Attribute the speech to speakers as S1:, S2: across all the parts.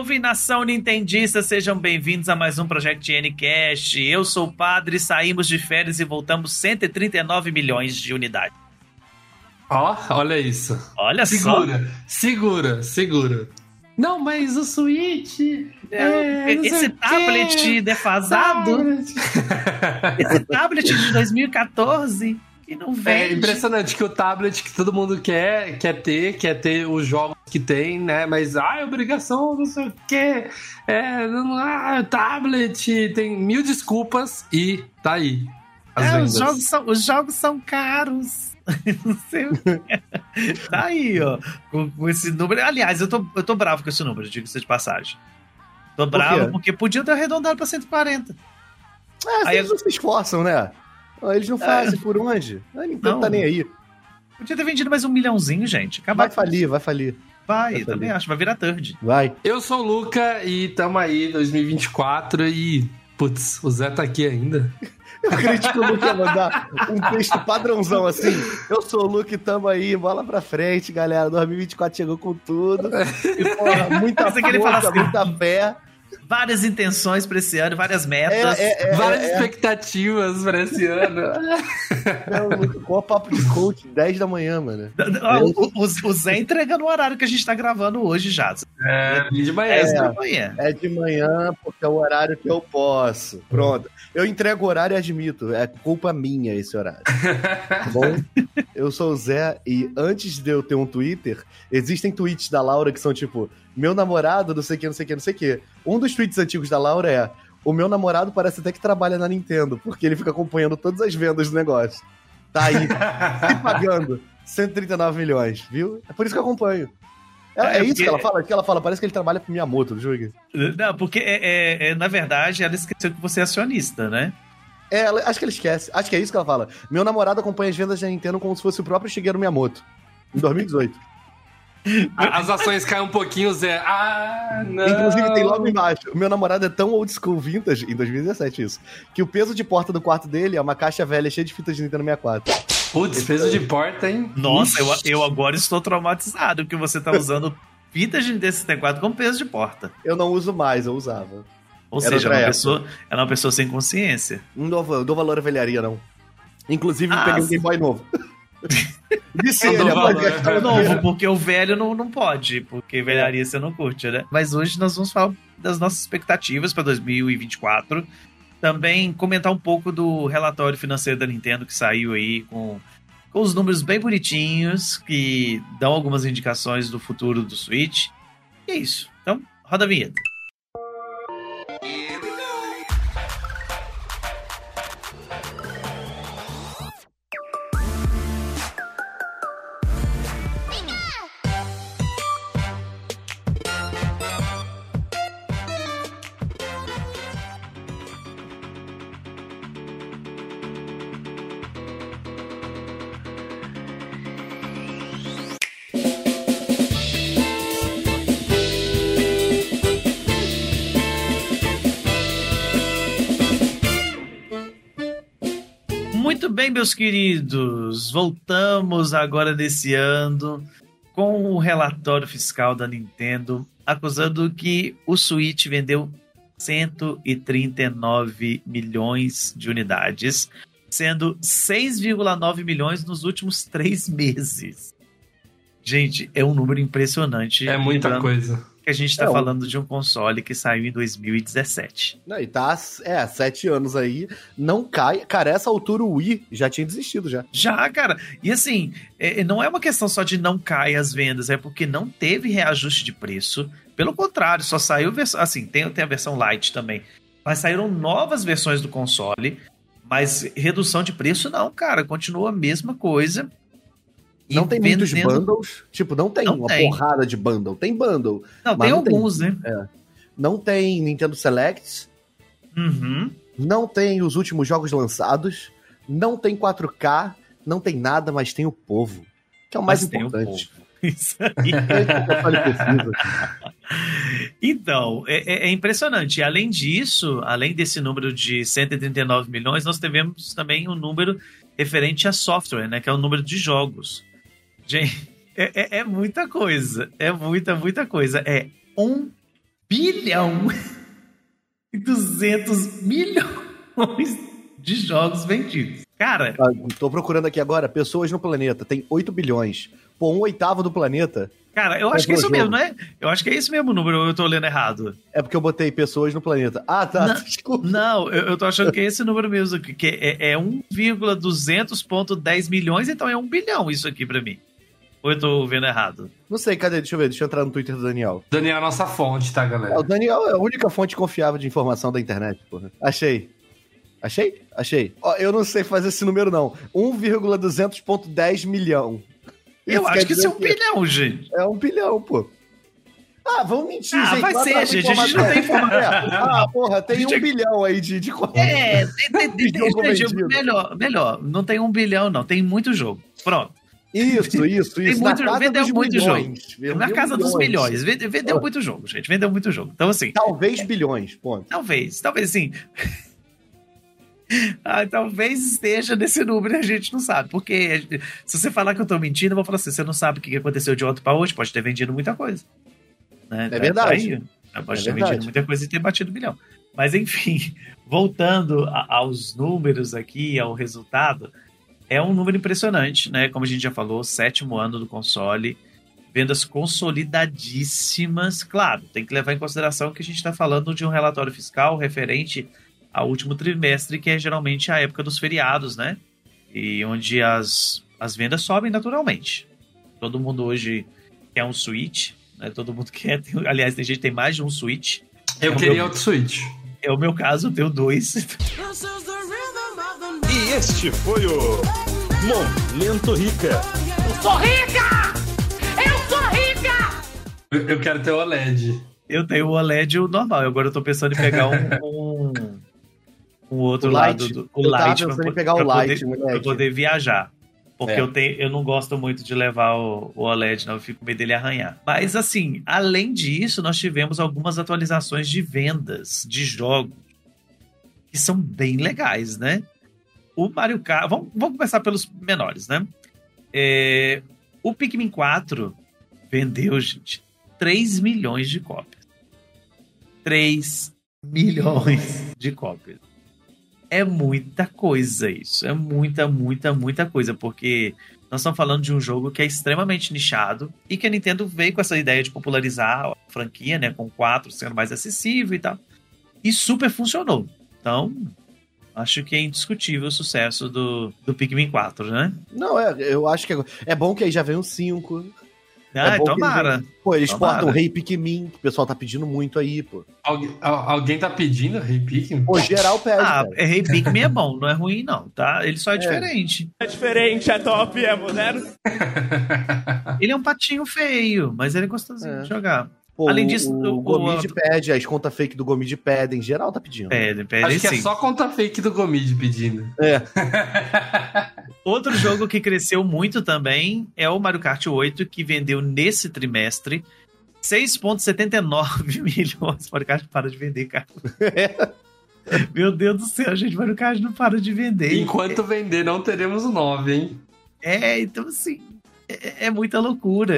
S1: Salve, nação nintendista, sejam bem-vindos a mais um Project Ncast. Eu sou o Padre, saímos de férias e voltamos 139 milhões de unidades.
S2: Olha isso.
S1: Olha
S2: Segura. Não, mas o Switch...
S1: esse tablet defasado... Esse tablet de 2014... que não vende.
S2: É impressionante que o tablet que todo mundo quer ter os jogos que tem, né? Mas, é obrigação, não sei o quê. Tablet, tem mil desculpas e tá aí.
S1: Os jogos são caros. Não sei o que. Tá aí, ó. Com esse número. Aliás, eu tô bravo com esse número, diga-se de passagem. Tô bravo porque podia ter arredondado pra 140.
S3: Aí eles não se esforçam, né? Eles não fazem por onde? A Nintendo não tá nem aí.
S1: Podia ter vendido mais 1 milhãozinho, gente.
S3: Vai falir.
S1: Vai, também acho. Vai virar third.
S3: Vai.
S2: Eu sou o Luca e tamo aí, 2024, e... Putz, o Zé tá aqui ainda.
S3: Eu acredito que o Luca ia mandar um texto padrãozão assim. Eu sou o Luca e tamo aí, bola pra frente, galera. 2024 chegou com tudo. E, porra, muita força, muita fé.
S1: Várias intenções pra esse ano, várias metas.
S2: Várias expectativas pra esse ano.
S3: Qual papo de coach? 10 da manhã, mano.
S1: O Zé entregando o horário que a gente tá gravando hoje já.
S2: De manhã.
S3: É de manhã porque é o horário que eu posso. Pronto. Eu entrego o horário e admito. É culpa minha esse horário. Tá bom? Eu sou o Zé e antes de eu ter um Twitter, existem tweets da Laura que são tipo... Meu namorado, não sei o que. Um dos tweets antigos da Laura é: o meu namorado parece até que trabalha na Nintendo, porque ele fica acompanhando todas as vendas do negócio. Tá aí, se pagando 139 milhões, viu? É por isso que eu acompanho. É isso que ela fala? Que ela fala, parece que ele trabalha pro Miyamoto do jogo.
S1: Não, porque na verdade ela esqueceu que você é acionista, né?
S3: Acho que ela esquece. Acho que é isso que ela fala. Meu namorado acompanha as vendas da Nintendo como se fosse o próprio Shigeru Miyamoto, em 2018.
S2: As ações caem um pouquinho, Zé. Não.
S3: Inclusive tem logo embaixo: o meu namorado é tão old school vintage, em 2017 isso, que o peso de porta do quarto dele é uma caixa velha cheia de fitas de Nintendo 64.
S2: Putz, peso de porta, hein?
S1: Nossa, eu agora estou traumatizado que você tá usando fitas de Nintendo 64 como peso de porta.
S3: Eu não uso mais, eu usava.
S1: Ou seja, é uma pessoa sem consciência.
S3: Não dou valor à velharia, não. Inclusive, peguei um Game Boy novo. Disse ele,
S1: novo, porque o velho não pode, porque velharia você não curte, né? Mas hoje nós vamos falar das nossas expectativas para 2024. Também comentar um pouco do relatório financeiro da Nintendo que saiu aí com os números bem bonitinhos, que dão algumas indicações do futuro do Switch. E é isso. Então, roda a vinheta. Muito bem, meus queridos, voltamos agora nesse ano com o relatório fiscal da Nintendo acusando que o Switch vendeu 139 milhões de unidades, sendo 6,9 milhões nos últimos 3 meses. Gente, é um número impressionante.
S2: É muita coisa.
S1: Que a gente tá falando de um console que saiu em 2017.
S3: Não, e tá 7 anos aí, não cai. Cara, essa altura o Wii já tinha desistido já.
S1: Já, cara. E assim, não é uma questão só de não cair as vendas, é porque não teve reajuste de preço. Pelo contrário, só saiu versão... Assim, tem a versão Lite também. Mas saíram novas versões do console, mas redução de preço não, cara. Continua a mesma coisa.
S3: Não tem muitos bundles. Tipo, não tem porrada de bundle. Tem bundle.
S1: Não, tem alguns, né?
S3: Não tem Nintendo Selects.
S1: Uhum.
S3: Não tem os últimos jogos lançados. Não tem 4K. Não tem nada, mas tem o povo. Que é o mais importante.
S1: Isso aí. Então, é impressionante. E além disso, além desse número de 139 milhões, nós tivemos também um número referente a software, né? Que é o número de jogos. Gente, é muita coisa. É muita coisa. É 1 bilhão e 200 milhões de jogos vendidos. Cara...
S3: Tô procurando aqui agora, pessoas no planeta, tem 8 bilhões. Pô, 1/8 do planeta...
S1: Cara, eu acho que é isso mesmo, não é? Eu acho que é esse mesmo número, eu tô lendo errado.
S3: É porque eu botei pessoas no planeta. Ah, tá, desculpa.
S1: Não, eu tô achando que é esse número mesmo, que é 1,200.10 milhões, então é 1 bilhão isso aqui pra mim. Ou eu tô vendo errado?
S3: Não sei, cadê? Deixa eu ver, deixa eu entrar no Twitter do Daniel.
S2: Daniel é a nossa fonte, tá, galera?
S3: O Daniel é a única fonte confiável de informação da internet, porra. Achei. Ó, eu não sei fazer esse número, não. 1,200.10 milhão.
S1: Eu acho que isso é 1 bilhão, gente.
S3: É 1 bilhão, pô. Ah, vamos mentir, gente.
S1: Vai ser, gente. A gente não tem informação.
S3: Porra, tem 1 bilhão aí de
S1: tem melhor. Não tem 1 bilhão, não. Tem muito jogo. Pronto.
S3: Isso.
S1: Tem vendeu muito jogo. Na casa dos milhões. Vendeu
S3: Oh.
S1: muito jogo, gente. Vendeu muito jogo. Então, assim...
S3: Talvez bilhões, ponto.
S1: Talvez sim. Talvez esteja nesse número e a gente não sabe. Porque se você falar que eu tô mentindo, eu vou falar assim, você não sabe o que aconteceu de ontem pra hoje, pode ter vendido muita coisa. Né?
S3: É verdade.
S1: Pode ter vendido muita coisa e ter batido 1 bilhão. Mas enfim, voltando aos números aqui, ao resultado, é um número impressionante, né? Como a gente já falou, 7º ano do console, vendas consolidadíssimas. Claro, tem que levar em consideração que a gente está falando de um relatório fiscal referente ao último trimestre, que é geralmente a época dos feriados, né? E onde as vendas sobem naturalmente. Todo mundo hoje quer um Switch, né? Todo mundo quer. Aliás, tem gente que tem mais de um Switch.
S2: Eu queria outro Switch.
S1: É o meu caso, eu tenho 2.
S4: E este foi o Momento Rica.
S5: Eu sou rica!
S2: Eu quero ter o OLED.
S1: Eu tenho o OLED e o normal. Agora eu tô pensando em pegar um outro
S3: O
S1: lado
S3: Lite.
S1: do
S3: Eu tava
S1: Lite
S3: pensando em pegar o Lite,
S1: pra
S3: moleque.
S1: poder viajar. Porque eu não gosto muito de levar o OLED, não. Eu fico com medo dele arranhar. Mas, assim, além disso, nós tivemos algumas atualizações de vendas de jogos que são bem legais, né? O Mario Kart... Vamos começar pelos menores, né? O Pikmin 4 vendeu, gente, 3 milhões de cópias. 3 milhões de cópias. É muita coisa isso. É muita coisa. Porque nós estamos falando de um jogo que é extremamente nichado e que a Nintendo veio com essa ideia de popularizar a franquia, né? Com o 4 sendo mais acessível e tal. E super funcionou. Então, acho que é indiscutível o sucesso do Pikmin 4, né?
S3: Não, eu acho que é bom que aí já vem um 5.
S1: Tomara.
S3: Eles portam o Rei Pikmin, que o pessoal tá pedindo muito aí, pô.
S2: Alguém tá pedindo Rei Pikmin?
S3: Pô, geral pede, cara.
S1: Rei Pikmin é bom, não é ruim não, tá? Ele só é diferente.
S4: É diferente, é top, é moderno.
S1: Ele é um patinho feio, mas ele é gostosinho de jogar.
S3: Pô,
S1: além disso,
S3: o Gomid pede, as contas fake do Gomid pedem, geral tá pedindo.
S1: Pede
S2: Acho que
S1: sim.
S2: é só conta fake do Gomid pedindo.
S1: Outro jogo que cresceu muito também é o Mario Kart 8, que vendeu nesse trimestre 6,79 milhões. Mario Kart para de vender, cara. Meu Deus do céu, gente, Mario Kart não para de vender.
S2: Enquanto vender, não teremos o 9, hein?
S1: Então assim, é muita loucura,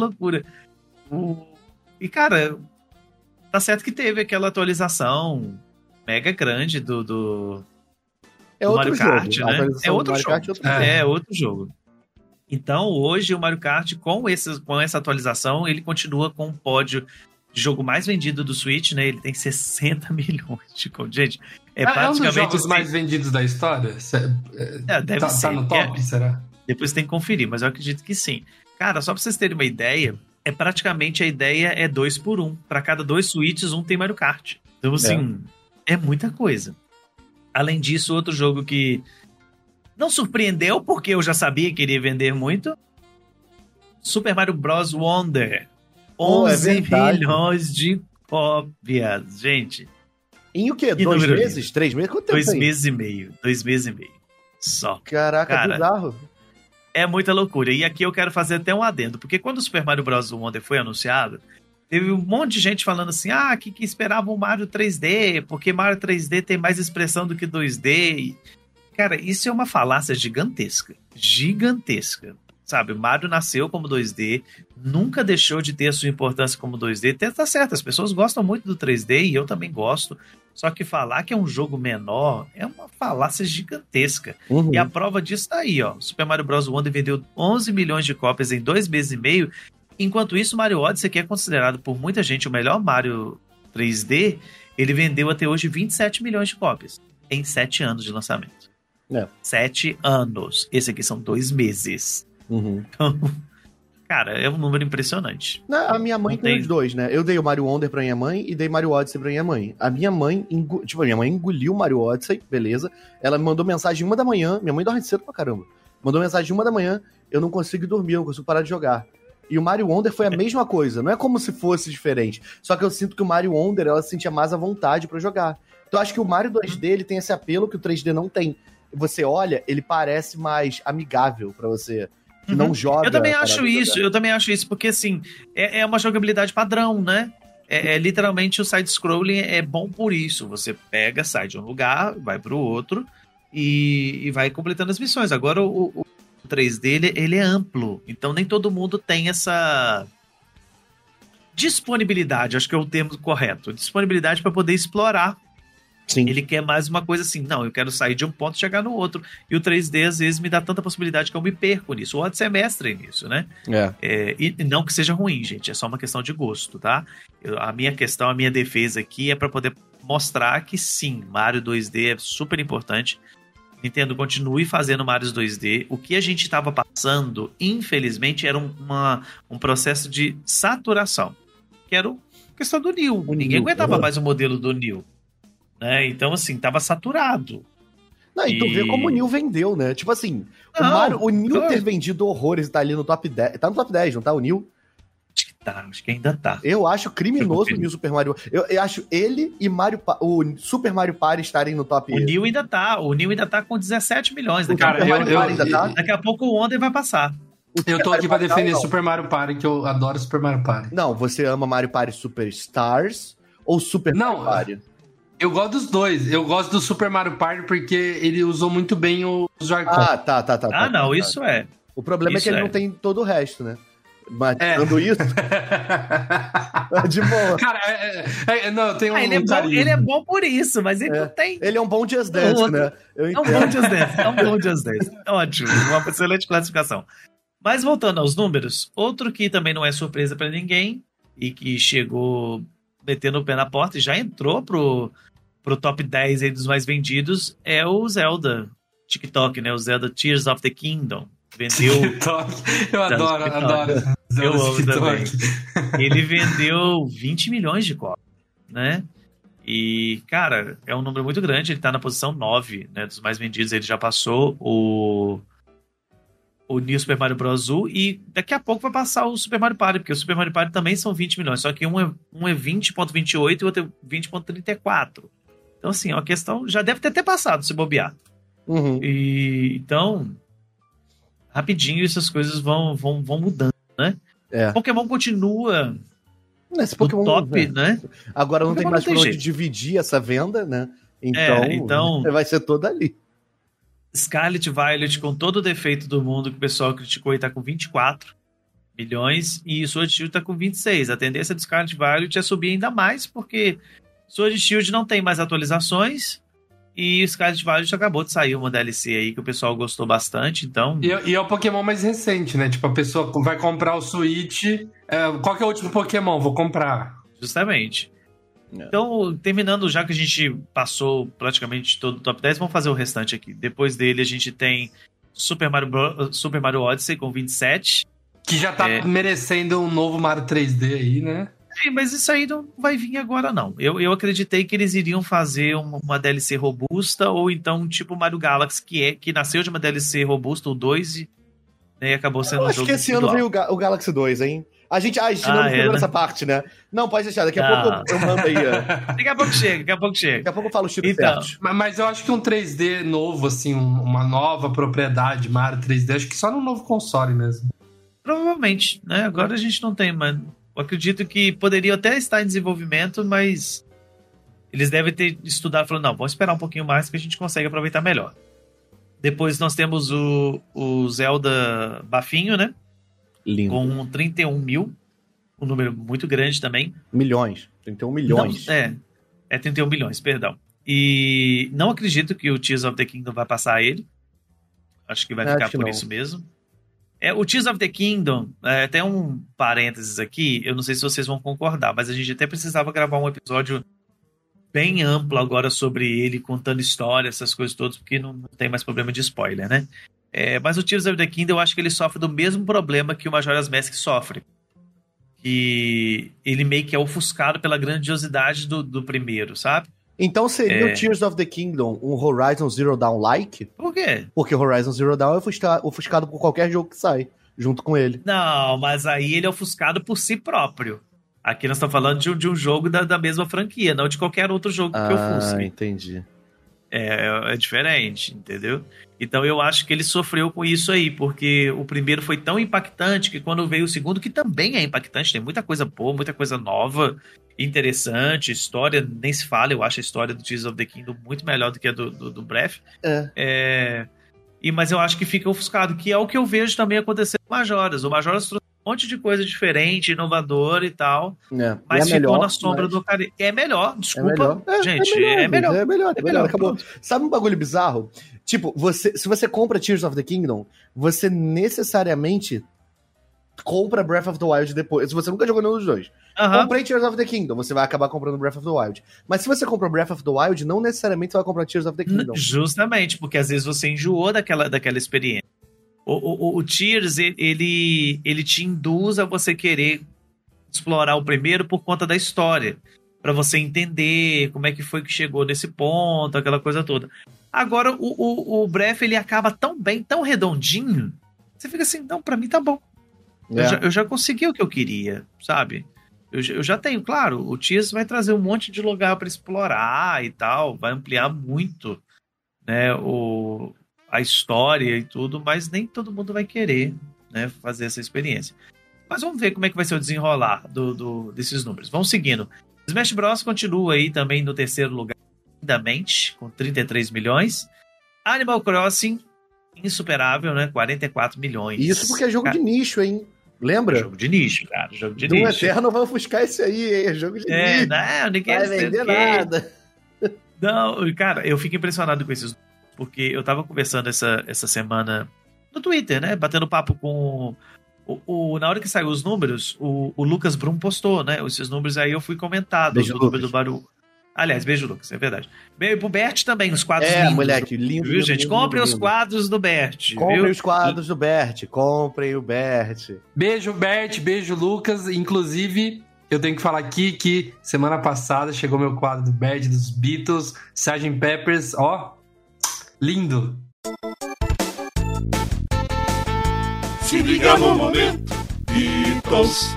S1: E, cara, tá certo que teve aquela atualização mega grande do Mario Kart, né? É outro jogo. É outro jogo. Então, hoje, o Mario Kart, com essa atualização, ele continua com o pódio de jogo mais vendido do Switch, né? Ele tem 60 milhões de contos. Gente, praticamente...
S2: um dos jogos mais vendidos da história?
S1: Deve ser.
S2: Tá no top, será?
S1: Depois tem que conferir, mas eu acredito que sim. Cara, só pra vocês terem uma ideia... praticamente a ideia é 2 por 1. Para cada 2 Switches, um tem Mario Kart. Então, assim, é muita coisa. Além disso, outro jogo que não surpreendeu, porque eu já sabia que iria vender muito, Super Mario Bros. Wonder. 11 milhões de cópias, gente.
S3: Em o quê? 2 meses? 3 meses? Quanto tempo
S1: 2 meses e meio. 2 meses e meio. Só.
S3: Caraca,
S1: cara,
S3: bizarro.
S1: É muita loucura. E aqui eu quero fazer até um adendo, porque quando o Super Mario Bros. Wonder foi anunciado, teve um monte de gente falando assim, que esperava um Mario 3D, porque Mario 3D tem mais expressão do que 2D. Cara, isso é uma falácia gigantesca. Gigantesca. sabe, o Mario nasceu como 2D, nunca deixou de ter a sua importância como 2D. Tá certo, as pessoas gostam muito do 3D e eu também gosto. Só que falar que é um jogo menor é uma falácia gigantesca. E a prova disso tá aí, ó. Super Mario Bros. Wonder vendeu 11 milhões de cópias em 2 meses e meio. Enquanto isso, Mario Odyssey, que é considerado por muita gente o melhor Mario 3D, ele vendeu até hoje 27 milhões de cópias em 7 anos de lançamento. 7 anos. Esse aqui são 2 meses. Então, cara, é um número impressionante.
S3: A minha mãe tem os dois, né? Eu dei o Mario Wonder pra minha mãe e dei Mario Odyssey pra minha mãe. A minha mãe, minha mãe engoliu o Mario Odyssey, beleza. Ela me mandou mensagem 1 da manhã. Minha mãe dorme cedo pra caramba. Mandou mensagem 1 da manhã. Eu não consigo dormir, eu não consigo parar de jogar. E o Mario Wonder foi a mesma coisa. Não é como se fosse diferente. Só que eu sinto que o Mario Wonder, ela se sentia mais à vontade pra jogar. Então eu acho que o Mario 2D, ele tem esse apelo que o 3D não tem. Você olha, ele parece mais amigável pra você. Que não joga.
S1: Eu também acho isso, porque assim, é uma jogabilidade padrão, né? Literalmente o side-scrolling é bom por isso. Você pega, sai de um lugar, vai pro outro e vai completando as missões. Agora o 3D, ele é amplo, então nem todo mundo tem essa disponibilidade, acho que é o termo correto, disponibilidade para poder explorar.
S3: Sim.
S1: Ele quer mais uma coisa assim, não, eu quero sair de um ponto e chegar no outro. E o 3D, às vezes, me dá tanta possibilidade que eu me perco nisso. O Odyssey é mestre nisso, né? E não que seja ruim, gente, é só uma questão de gosto, tá? A minha defesa aqui é para poder mostrar que sim, Mario 2D é super importante. Nintendo continue fazendo Mario 2D. O que a gente estava passando, infelizmente, era um processo de saturação. Que era a questão do New. Ninguém aguentava mais o modelo do New. Né? Então, assim, tava saturado.
S3: Não, e tu vê como o New vendeu, né? Tipo assim, o New ter vendido horrores e tá ali no top 10. Tá no top 10, não tá? O New?
S1: Acho que ainda tá.
S3: Eu acho criminoso o New Super Mario. Eu acho ele e o Super Mario Party estarem no top.
S1: O New ainda tá com 17 milhões. Daqui a pouco o Wonder vai passar.
S2: Eu tô aqui pra defender Super Mario Party, que eu adoro Super Mario Party.
S3: Não, você ama Mario Party Super Stars ou Super Mario Party?
S2: Eu gosto dos dois. Eu gosto do Super Mario Party porque ele usou muito bem os Joy-Con.
S3: Tá.
S1: Isso é.
S3: O problema é que ele não tem todo o resto, né? Mas dando isso... de boa.
S2: Cara, não, tem
S1: ele é bom por isso, mas ele não tem...
S3: Ele é um bom Just Dance, né?
S1: É um bom Just Dance. Ótimo, uma excelente classificação. Mas voltando aos números, outro que também não é surpresa pra ninguém e que chegou metendo o pé na porta e já entrou pro top 10 aí dos mais vendidos é o Zelda TikTok, né? O Zelda Tears of the Kingdom. Vendeu...
S2: TikTok. Eu adoro.
S1: Eu amo também. Ele vendeu 20 milhões de cópias, né? E, cara, é um número muito grande. Ele tá na posição 9, né? Dos mais vendidos. Ele já passou o New Super Mario Bros. U e daqui a pouco vai passar o Super Mario Party, porque o Super Mario Party também são 20 milhões, só que um é 20.28 e o outro é 20.34. Então, assim, a questão já deve ter até passado, se bobear. E, então, rapidinho essas coisas vão mudando, né? Pokémon continua
S3: Esse Pokémon,
S1: top, né?
S3: Agora não tem mais pra onde dividir essa venda, né? Então vai ser toda ali.
S1: Scarlet Violet, com todo o defeito do mundo que o pessoal criticou, e tá com 24 milhões, e Sword Shield tá com 26. A tendência do Scarlet Violet é subir ainda mais, porque Sword Shield não tem mais atualizações, e o Scarlet Violet acabou de sair uma DLC aí que o pessoal gostou bastante, então...
S2: E é o Pokémon mais recente, né? Tipo, a pessoa vai comprar o Switch, qual que é o último Pokémon? Vou comprar.
S1: Justamente. Então, terminando, já que a gente passou praticamente todo o top 10, vamos fazer o restante aqui. Depois dele, a gente tem Super Mario Odyssey com 27.
S2: Que já tá merecendo um novo Mario 3D aí, né?
S1: Mas isso aí não vai vir agora, não. Eu acreditei que eles iriam fazer uma DLC robusta, ou então tipo Mario Galaxy, que nasceu de uma DLC robusta, o 2, e acabou sendo um jogo.
S3: Acho que esse ano veio o Galaxy 2, hein? A gente não pegou essa parte, né? Não, pode deixar, daqui a pouco eu mando aí.
S1: Daqui a pouco chega.
S3: Daqui a pouco eu falo o chip certo.
S2: Mas eu acho que um 3D novo, assim, uma nova propriedade, Mario 3D, acho que só no novo console mesmo.
S1: Provavelmente, né? Agora a gente não tem, mas eu acredito que poderia até estar em desenvolvimento, mas eles devem ter estudado, falando, não, vamos esperar um pouquinho mais que a gente consegue aproveitar melhor. Depois nós temos o Zelda Bafinho, né?
S3: Lindo.
S1: Com 31 mil. Um número muito grande também.
S3: Milhões. 31 milhões.
S1: Não, é 31 milhões, perdão. E não acredito que o Tears of the Kingdom vai passar ele. Acho que vai ficar por isso mesmo. O Tears of the Kingdom, tem um parênteses aqui, eu não sei se vocês vão concordar, mas a gente até precisava gravar um episódio bem amplo agora sobre ele, contando história, essas coisas todas, porque não tem mais problema de spoiler, né? Mas o Tears of the Kingdom, eu acho que ele sofre do mesmo problema que o Majora's Mask sofre. Que ele meio que é ofuscado pela grandiosidade do primeiro, sabe?
S3: Então seria o Tears of the Kingdom um Horizon Zero Dawn-like?
S1: Por quê?
S3: Porque Horizon Zero Dawn é ofuscado por qualquer jogo que sai, junto com ele.
S1: Não, mas aí ele é ofuscado por si próprio. Aqui nós estamos falando de um jogo da mesma franquia, não de qualquer outro jogo que ofusque.
S3: Ah, entendi.
S1: É diferente, entendeu? Então eu acho que ele sofreu com isso aí, porque o primeiro foi tão impactante que quando veio o segundo, que também é impactante, tem muita coisa boa, muita coisa nova, interessante, história, nem se fala, eu acho a história do Tears of the Kingdom muito melhor do que a do Breath. Mas eu acho que fica ofuscado, que é o que eu vejo também acontecer com o Majora's. O Majora's trouxe um monte de coisa diferente, inovadora e tal, mas ficou melhor, na sombra do cara. É melhor, desculpa, gente. É melhor.
S3: Acabou. Sabe um bagulho bizarro? Tipo, se você compra Tears of the Kingdom, você necessariamente compra Breath of the Wild depois. Se você nunca jogou nenhum dos dois. Comprei Tears of the Kingdom, você vai acabar comprando Breath of the Wild. Mas se você compra Breath of the Wild, não necessariamente você vai comprar Tears of the Kingdom.
S1: Justamente, porque às vezes você enjoou daquela experiência. O Tears, ele te induz a você querer explorar o primeiro por conta da história, pra você entender como é que foi que chegou nesse ponto, aquela coisa toda. Agora, o Breath, ele acaba tão bem, tão redondinho, você fica assim, não, pra mim tá bom. Eu já consegui o que eu queria, sabe? Eu já tenho, claro, o Tears vai trazer um monte de lugar pra explorar e tal, vai ampliar muito, né, a história e tudo, mas nem todo mundo vai querer, né, fazer essa experiência. Mas vamos ver como é que vai ser o desenrolar desses números. Vamos seguindo. Smash Bros. Continua aí também no terceiro lugar, lindamente, com 33 milhões. Animal Crossing, insuperável, né? 44 milhões.
S3: Isso porque é jogo de nicho, hein? Lembra?
S1: Jogo de nicho, cara. Jogo de
S3: nicho.
S1: nicho.
S3: O Eterno vai ofuscar esse aí, hein? É jogo de nicho.
S1: Não, ninguém
S3: vai vender nada.
S1: Não, cara, eu fico impressionado com esses, porque eu tava conversando essa semana no Twitter, né? Batendo papo com na hora que saiu os números, o Lucas Brum postou, né? Esses números aí eu fui comentado.
S3: Beijo,
S1: do número do Baru. Aliás, beijo, Lucas, é verdade. Beijo pro Bert também, os quadros
S3: lindos.
S1: Moleque,
S3: lindo.
S1: Viu, gente? Comprem os quadros do Bert.
S3: Comprem os quadros do Bert. Comprem o Bert.
S2: Beijo, Bert. Beijo, Lucas. Inclusive, eu tenho que falar aqui que semana passada chegou meu quadro do Bert, dos Beatles, Sgt. Peppers. Ó, lindo.
S4: Se liga no momento Beatles.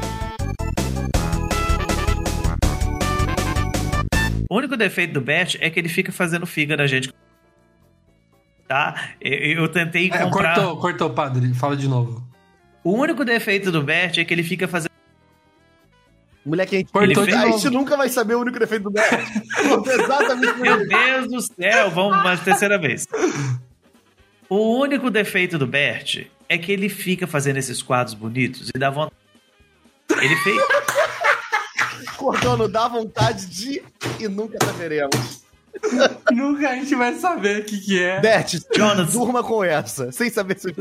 S1: O único defeito do Bert é que ele fica fazendo figa da gente. Tá? Eu tentei comprar...
S2: Cortou, padre. Fala de novo.
S1: O único defeito do Bert é que ele fica fazendo...
S3: Moleque, a gente nunca vai saber o único defeito do Bert. Exatamente.
S1: Meu Deus do céu, vamos mais terceira vez. O único defeito do Bert é que ele fica fazendo esses quadros bonitos e dá vontade. Ele fez...
S3: Cortando, dá vontade de... E nunca saberemos.
S2: Nunca a gente vai saber o que é.
S3: Bert, Jonas, durma com essa, sem saber se eu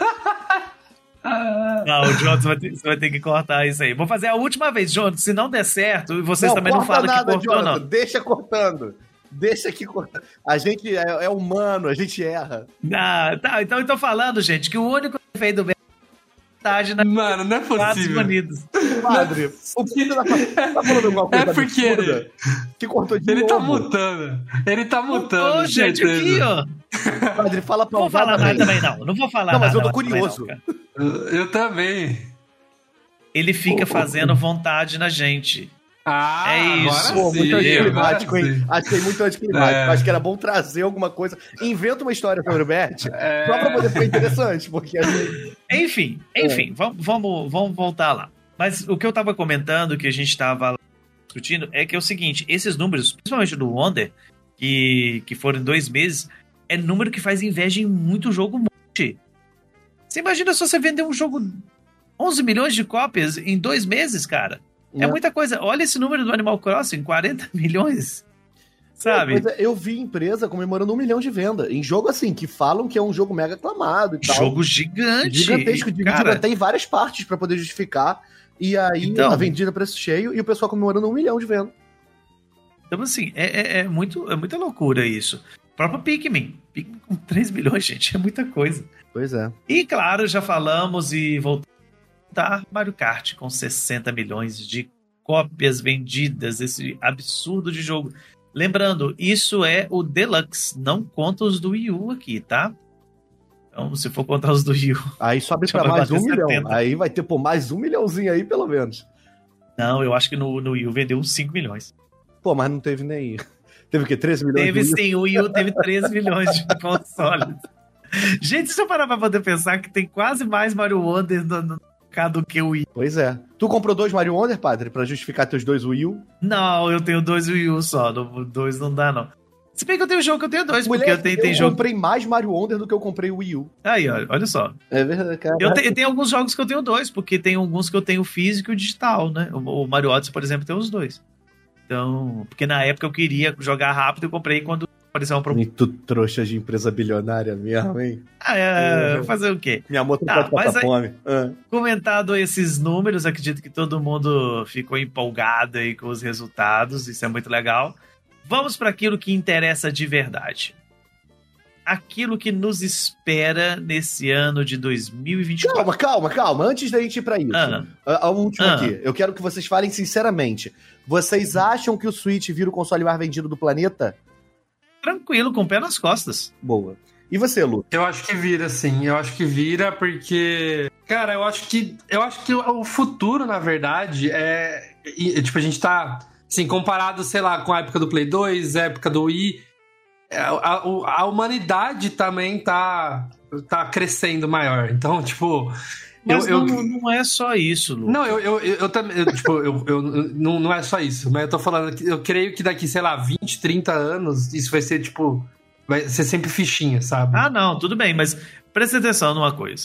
S1: Não, o Jonas você vai ter que cortar isso aí. Vou fazer a última vez, Jonas. Se não der certo, vocês também não falam que cortou,
S3: Jonathan,
S1: não.
S3: Deixa cortando. Deixa aqui cortando. A gente é humano, a gente erra.
S1: Tá, então eu tô falando, gente, que o único defeito do Bert
S2: Mano, não é possível.
S3: Padre, o que tá falando alguma coisa
S2: porque
S3: que cortou de
S2: ele
S3: novo.
S2: Ele tá mutando.
S1: Gente, aqui, ó.
S3: Padre, fala pra
S1: Não vou falar nada também, não. Não vou falar nada.
S3: Não, mas eu tô curioso.
S2: Eu também.
S1: Ele fica fazendo vontade na gente.
S2: É isso.
S3: Pô, muito anticlimático, hein? Achei muito anticlimático. Acho que era bom trazer alguma coisa. Inventa uma história sobre o Bert, só pra poder ficar interessante, porque...
S1: Enfim, vamos voltar lá. Mas o que eu tava comentando, que a gente tava discutindo, é que é o seguinte, esses números, principalmente do Wonder, que foram em 2 meses, é número que faz inveja em muito jogo multi. Você imagina se você vender um jogo 11 milhões de cópias em 2 meses, cara? É muita coisa. Olha esse número do Animal Crossing, 40 milhões. Sabe?
S3: Eu vi empresa comemorando 1 milhão de venda. Em jogo assim, que falam que é um jogo mega aclamado e tal.
S1: Jogo gigante.
S3: Gigantesco, dividido até em várias partes pra poder justificar. E aí, a vendida a preço cheio e o pessoal comemorando 1 milhão de venda.
S1: Então, assim, é muita loucura isso. O próprio Pikmin com 3 milhões, gente, é muita coisa.
S3: Pois é.
S1: E, claro, já falamos e voltamos a Mario Kart com 60 milhões de cópias vendidas, esse absurdo de jogo. Lembrando, isso é o Deluxe, não conta os do Wii U aqui, tá? Então, se for contar os do Wii U...
S3: Aí sobe pra mais 1 milhão. 70. Aí vai ter, mais 1 milhãozinho aí, pelo menos.
S1: Não, eu acho que no Wii U vendeu uns 5 milhões.
S3: Pô, mas não teve nem... Teve o quê? 13 milhões?
S1: Teve sim, o Wii U teve 13 milhões de consoles. Gente, se eu parar pra poder pensar que tem quase mais Mario Wonder no mercado do que o Wii.
S3: Pois é. Tu comprou 2 Mario Wonder, padre, pra justificar teus 2 Wii U?
S1: Não, eu tenho 2 Wii U só. 2 não dá, não. Se bem que eu tenho jogo que eu tenho 2, porque
S3: eu
S1: jogo...
S3: comprei mais Mario Wonder do que eu comprei o Wii U.
S1: Aí, olha só.
S3: É verdade, cara.
S1: Eu tenho alguns jogos que eu tenho 2, porque tem alguns que eu tenho físico e digital, né? O Mario Odyssey, por exemplo, tem os 2. Então, porque na época eu queria jogar rápido, eu comprei quando apareceu uma promoção.
S3: Tu trouxa de empresa bilionária mesmo, hein?
S1: Fazer o quê?
S3: Minha moto pode passar fome.
S1: Comentado esses números, acredito que todo mundo ficou empolgado aí com os resultados, isso é muito legal. Vamos para aquilo que interessa de verdade. Aquilo que nos espera nesse ano de 2024.
S3: Calma. Antes da gente ir pra isso. A última aqui. Eu quero que vocês falem sinceramente. Vocês acham que o Switch vira o console mais vendido do planeta?
S1: Tranquilo, com o pé nas costas.
S3: Boa. E você, Lu?
S2: Eu acho que vira, sim. Eu acho que vira porque... Cara, eu acho que o futuro, na verdade, tipo, a gente tá... Assim, comparado, sei lá, com a época do Play 2, a época do Wii... A humanidade também tá crescendo maior. Então, tipo...
S1: Mas não é só isso, Lu.
S2: Não, eu também... Tipo, não é só isso. Mas eu tô falando que eu creio que daqui, sei lá, 20, 30 anos, isso vai ser, tipo... Vai ser sempre fichinha, sabe?
S1: Ah, não, tudo bem. Mas presta atenção numa coisa.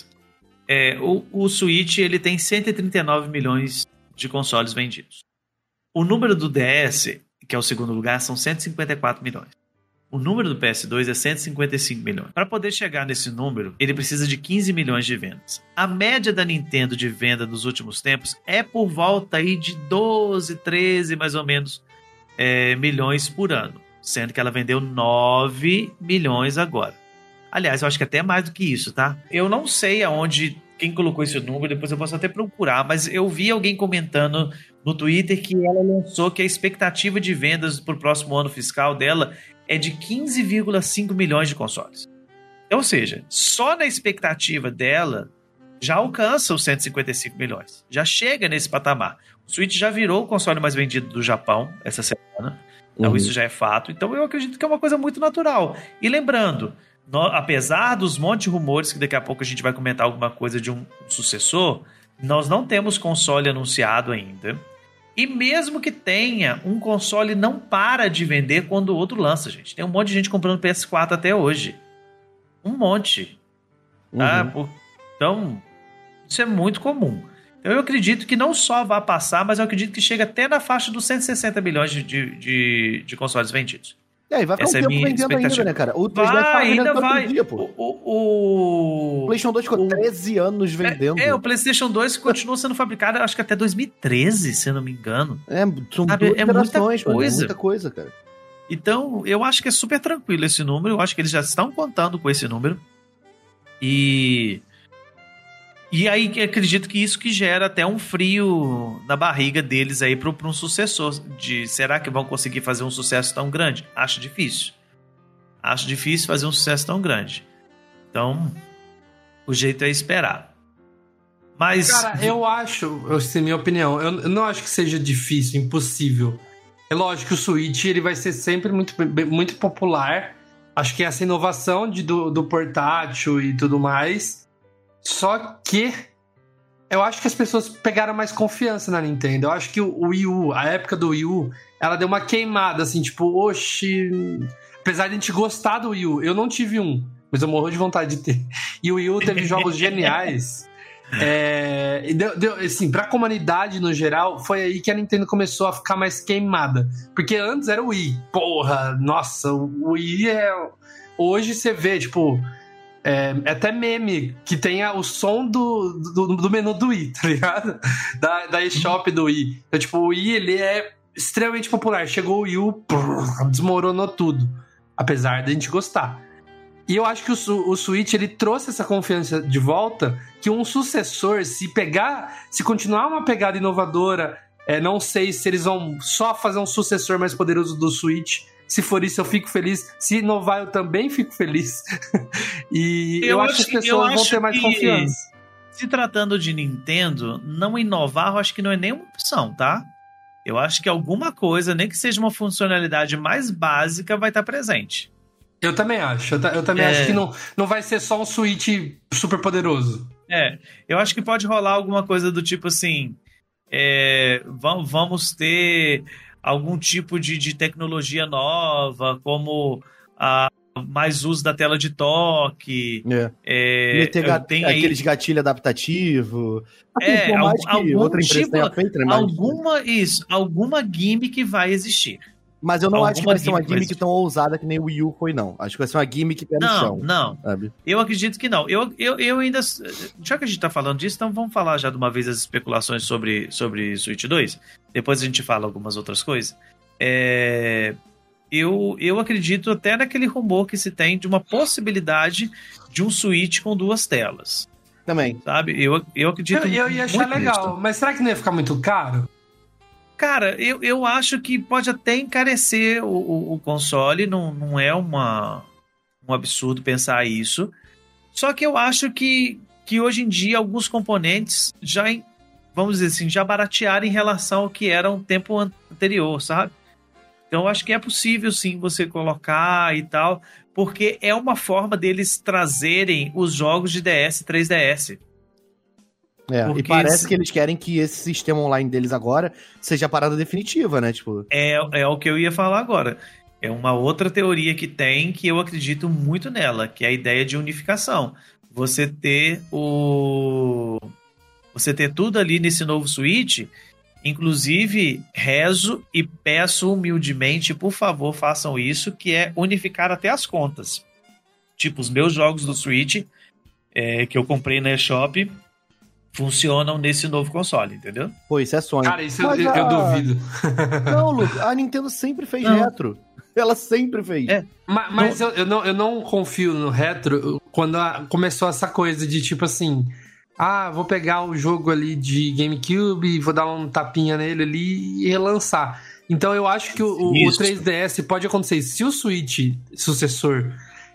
S1: O Switch, ele tem 139 milhões de consoles vendidos. O número do DS, que é o segundo lugar, são 154 milhões. O número do PS2 é 155 milhões. Para poder chegar nesse número, ele precisa de 15 milhões de vendas. A média da Nintendo de venda nos últimos tempos é por volta aí de 12, 13 mais ou menos milhões por ano. Sendo que ela vendeu 9 milhões agora. Aliás, eu acho que até mais do que isso, tá? Eu não sei quem colocou esse número, depois eu posso até procurar, mas eu vi alguém comentando no Twitter que ela lançou que a expectativa de vendas para o próximo ano fiscal dela é de 15,5 milhões de consoles. Ou seja, só na expectativa dela já alcança os 155 milhões. Já chega nesse patamar. O Switch já virou o console mais vendido do Japão essa semana. Então isso já é fato. Então eu acredito que é uma coisa muito natural. E lembrando, apesar dos montes de rumores que daqui a pouco a gente vai comentar alguma coisa de um sucessor, nós não temos console anunciado ainda. E mesmo que tenha, um console não para de vender quando o outro lança, gente. Tem um monte de gente comprando PS4 até hoje. Um monte. Tá? Então, isso é muito comum. Então eu acredito que não só vai passar, mas eu acredito que chega até na faixa dos 160 milhões de consoles vendidos.
S3: E vai ficar um tempo vendendo ainda, né, cara? O 3DS
S1: ainda vai.
S3: Dia, pô. O PlayStation 2 ficou 13 anos vendendo.
S1: O PlayStation 2 continua sendo fabricado, acho que até 2013, se eu não me engano.
S3: São duas gerações, muita coisa, cara.
S1: Então, eu acho que é super tranquilo esse número. Eu acho que eles já estão contando com esse número. E aí, acredito que isso que gera até um frio na barriga deles aí para um sucessor. Será que vão conseguir fazer um sucesso tão grande? Acho difícil. Acho difícil fazer um sucesso tão grande. Então, o jeito é esperar. Mas...
S2: Cara, eu acho, minha opinião, eu não acho que seja difícil, impossível. É lógico que o Switch ele vai ser sempre muito, muito popular. Acho que essa inovação do portátil e tudo mais... Só que eu acho que as pessoas pegaram mais confiança na Nintendo. Eu acho que o Wii U, a época do Wii U, ela deu uma queimada, assim, tipo, oxi... apesar de a gente gostar do Wii U, eu não tive um, mas eu morro de vontade de ter. E o Wii U teve jogos geniais. Assim, pra comunidade no geral, foi aí que a Nintendo começou a ficar mais queimada. Porque antes era o Wii. Porra, nossa, o Wii hoje você vê, tipo... até meme que tenha o som do menu do Wii, tá ligado? Da eShop do Wii. Então, tipo, o Wii, ele é extremamente popular. Chegou o Wii U, desmoronou tudo. Apesar de a gente gostar. E eu acho que o Switch, ele trouxe essa confiança de volta, que um sucessor, se continuar uma pegada inovadora, não sei se eles vão só fazer um sucessor mais poderoso do Switch. Se for isso, eu fico feliz. Se inovar, eu também fico feliz. E eu acho que as pessoas vão ter mais confiança.
S1: Se tratando de Nintendo, não inovar, eu acho que não é nenhuma opção, tá? Eu acho que alguma coisa, nem que seja uma funcionalidade mais básica, vai estar presente.
S2: Eu também acho. Eu também acho que não vai ser só um Switch super poderoso.
S1: Eu acho que pode rolar alguma coisa do tipo assim... vamos ter algum tipo de tecnologia nova, como mais uso da tela de toque.
S3: Tem aqueles gatilhos adaptativos.
S1: Algum tipo, alguma gimmick vai existir.
S3: Mas eu não acho que vai ser uma gimmick tão ousada que nem o Wii U foi, não. Acho que vai ser uma gimmick pé no chão.
S1: Não.
S3: Sabe?
S1: Eu acredito que não. Eu ainda... Já que a gente tá falando disso, então vamos falar já de uma vez as especulações sobre Switch 2. Depois a gente fala algumas outras coisas. Eu acredito até naquele rumor que se tem de uma possibilidade de um Switch com 2 telas.
S3: Também.
S1: Sabe? Eu acredito
S2: eu ia achar legal, nisso. Mas será que não ia ficar muito caro?
S1: Cara, eu acho que pode até encarecer o console, não é um absurdo pensar isso. Só que eu acho que hoje em dia alguns componentes já, vamos dizer assim, já baratearam em relação ao que era um tempo anterior, sabe? Então eu acho que é possível sim você colocar e tal, porque é uma forma deles trazerem os jogos de DS e 3DS.
S3: E parece que eles querem que esse sistema online deles agora seja a parada definitiva, né? Tipo...
S1: É o que eu ia falar agora. É uma outra teoria que tem, que eu acredito muito nela, que é a ideia de unificação. Você ter tudo ali nesse novo Switch, inclusive rezo e peço humildemente, por favor, façam isso, que é unificar até as contas. Tipo, os meus jogos do Switch, que eu comprei na eShop, funcionam nesse novo console, entendeu?
S3: Pô, isso é sonho.
S2: Cara, isso eu duvido.
S3: Não, Lucas, a Nintendo sempre fez retro. Ela sempre fez.
S2: Mas eu não confio no retro quando começou essa coisa de tipo assim... vou pegar o jogo ali de GameCube, vou dar um tapinha nele ali e relançar. Então eu acho que o 3DS pode acontecer. Se o Switch sucessor...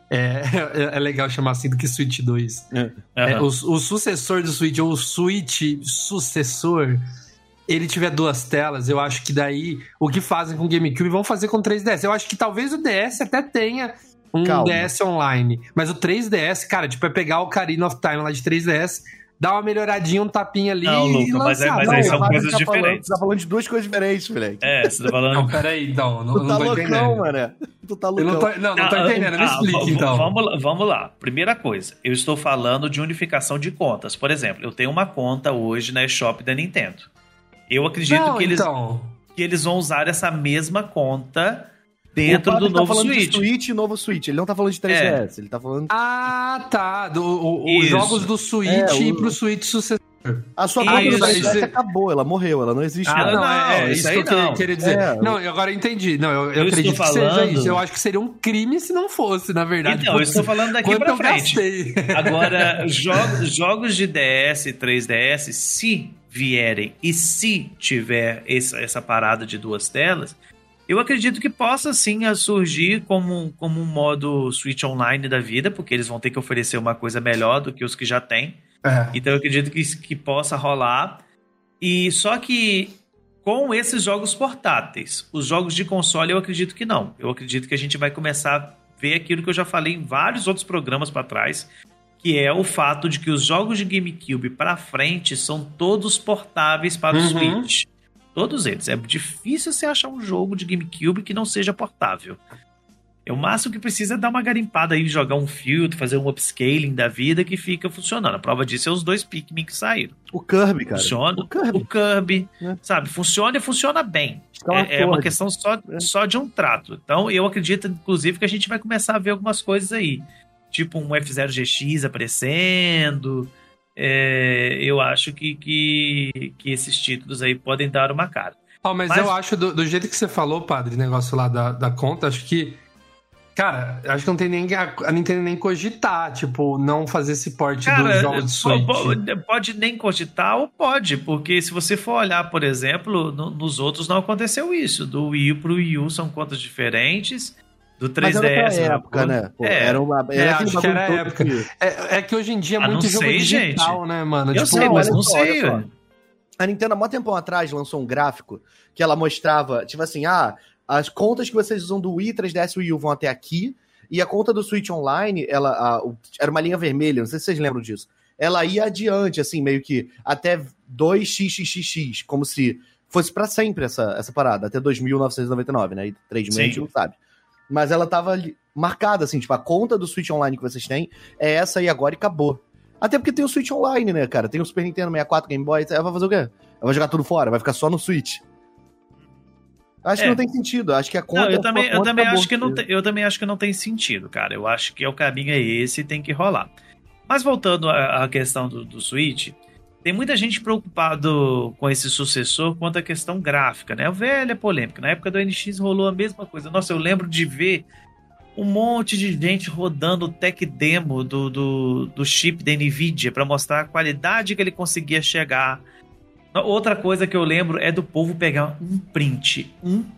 S2: É legal chamar assim do que Switch 2. O sucessor do Switch, ou o Switch sucessor, ele tiver 2 telas, eu acho que daí o que fazem com o GameCube vão fazer com o 3DS. Eu acho que talvez o DS até tenha um DS online. Mas o 3DS, cara, tipo, é pegar o Ocarina of Time lá de 3DS, dar uma melhoradinha, um tapinha ali e lançar.
S1: Mas aí são coisas diferentes.
S3: Você tá falando de 2 coisas diferentes, moleque.
S1: Você tá falando...
S2: Não, peraí, então.
S3: Tu tá loucão, mano. Tu tá loucão.
S2: Não tô entendendo. Me explica, então.
S1: Vamos lá. Primeira coisa, eu estou falando de unificação de contas. Por exemplo, eu tenho uma conta hoje na eShop da Nintendo. Eu acredito que eles vão usar essa mesma conta dentro do novo Switch.
S3: De Switch e novo Switch. Ele não tá falando de 3DS, ele tá falando...
S2: tá. Os jogos do Switch e pro Switch sucessor.
S3: A sua conta do 3DS acabou, ela morreu, ela não existe mais.
S2: Isso aí que eu queria dizer. Não, agora eu entendi. Não, eu acredito que seja isso. Eu acho que seria um crime se não fosse, na verdade.
S1: Então, eu estou falando daqui pra frente. Agora, jogos de DS e 3DS, se vierem e se tiver essa parada de 2 telas, eu acredito que possa sim surgir como um modo Switch Online da vida, porque eles vão ter que oferecer uma coisa melhor do que os que já têm. Então eu acredito que possa rolar. E só que com esses jogos portáteis, os jogos de console eu acredito que não. Eu acredito que a gente vai começar a ver aquilo que eu já falei em vários outros programas para trás, que é o fato de que os jogos de GameCube para frente são todos portáveis para o Switch. Todos eles. É difícil você achar um jogo de GameCube que não seja portável. O máximo que precisa é dar uma garimpada aí, jogar um filtro, fazer um upscaling da vida que fica funcionando. A prova disso é os 2 Pikmin que saíram.
S3: O Kirby, cara.
S1: Funciona. O Kirby, sabe? Funciona e funciona bem. É uma questão só de um trato. Então, eu acredito, inclusive, que a gente vai começar a ver algumas coisas aí. Tipo um F0 GX aparecendo. Eu acho que esses títulos aí podem dar uma cara.
S2: Mas eu acho, do jeito que você falou, padre, negócio lá da conta, acho que... Cara, acho que não tem nem a Nintendo nem cogitar, tipo, não fazer esse porte dos jogos de Switch.
S1: Pode nem cogitar ou pode, porque se você for olhar, por exemplo, nos outros não aconteceu isso. Do Wii U pro Wii U são contas diferentes, do 3DS...
S3: Mas era outra época, né? Pô,
S2: acho que era a época. É que hoje em dia é muito jogo digital, gente. Né, mano?
S1: Eu sei, mas não sei.
S3: A Nintendo, há muito tempo atrás, lançou um gráfico que ela mostrava, tipo assim, as contas que vocês usam do Wii, 3DS e Wii U vão até aqui, e a conta do Switch Online, era uma linha vermelha, não sei se vocês lembram disso. Ela ia adiante, assim, meio que até 2xxx, como se fosse pra sempre essa parada, até 2.999, né? E 3.000 a gente não sabe. Mas ela tava marcada, assim, tipo, a conta do Switch Online que vocês têm é essa aí agora e acabou. Até porque tem o Switch Online, né, cara? Tem o Super Nintendo 64, Game Boy, ela vai fazer o quê? Ela vai jogar tudo fora, vai ficar só no Switch. Acho que não tem sentido. Acho que a conta.
S1: Eu também acho que não tem sentido, cara. Eu acho que o caminho é esse e tem que rolar. Mas voltando à questão do Switch, tem muita gente preocupado com esse sucessor quanto à questão gráfica, né? A velha polêmica. Na época do NX rolou a mesma coisa. Nossa, eu lembro de ver um monte de gente rodando o tech demo do chip da NVIDIA para mostrar a qualidade que ele conseguia chegar. Outra coisa que eu lembro é do povo pegar um print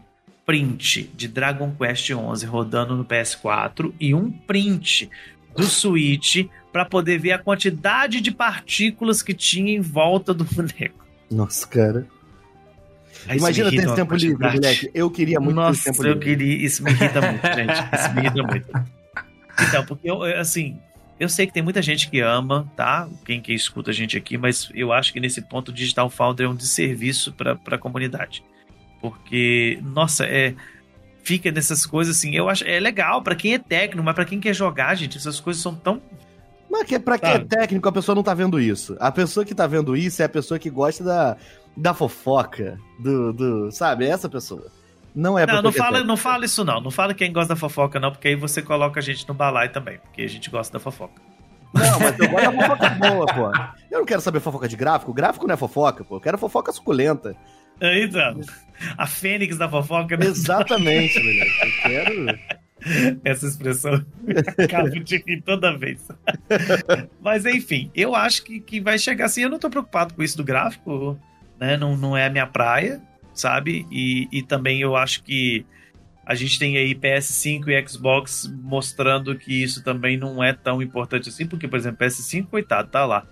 S1: de Dragon Quest XI rodando no PS4 e um print do Switch para poder ver a quantidade de partículas que tinha em volta do boneco.
S3: Nossa, cara. Imagina ter esse tempo livre, moleque. Eu queria muito esse tempo livre.
S1: Isso me irrita muito, gente. Isso me irrita muito. Então, porque eu sei que tem muita gente que ama, tá? Quem escuta a gente aqui, mas eu acho que nesse ponto o Digital Foundry é um desserviço para a comunidade. Porque, nossa, fica nessas coisas assim, eu acho, é legal para quem é técnico, mas para quem quer jogar, gente, essas coisas são tão...
S3: Mas pra quem é técnico, a pessoa não tá vendo isso. A pessoa que tá vendo isso é a pessoa que gosta da fofoca, sabe? É essa pessoa. Não é
S1: não fala isso não. Não fala quem gosta da fofoca não, porque aí você coloca a gente no balaio também, porque a gente gosta da fofoca.
S3: Não, mas eu gosto da fofoca boa, pô. Eu não quero saber fofoca de gráfico. Gráfico não é fofoca, pô. Eu quero fofoca suculenta.
S1: Então, a fênix da fofoca... Né?
S3: Exatamente, moleque. Eu quero...
S1: Essa expressão acaba de rir toda vez. Mas enfim, eu acho que vai chegar assim. Eu não tô preocupado com isso do gráfico, né? Não é a minha praia, sabe? E também eu acho que a gente tem aí PS5 e Xbox mostrando que isso também não é tão importante assim, porque, por exemplo, PS5, coitado, tá lá.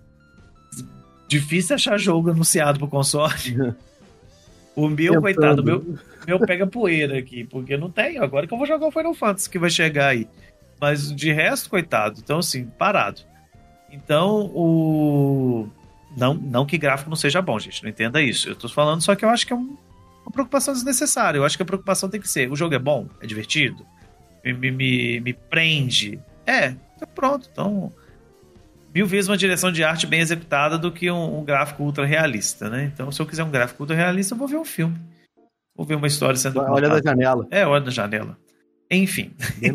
S1: Difícil achar jogo anunciado pro console. O meu, coitado, meu pega poeira aqui, porque não tem. Agora que eu vou jogar o Final Fantasy que vai chegar aí. Mas de resto, coitado. Então, assim, parado. Então, Não que gráfico não seja bom, gente. Não entenda isso. Eu tô falando só que eu acho que é uma preocupação desnecessária. Eu acho que a preocupação tem que ser: o jogo é bom? É divertido? Me prende? Então pronto. Então, 1000 vezes uma direção de arte bem executada do que um gráfico ultra realista, né? Então, se eu quiser um gráfico ultra realista, eu vou ver um filme. Vou ver uma história sendo contada.
S3: Olha da janela.
S1: Olha da janela. Enfim.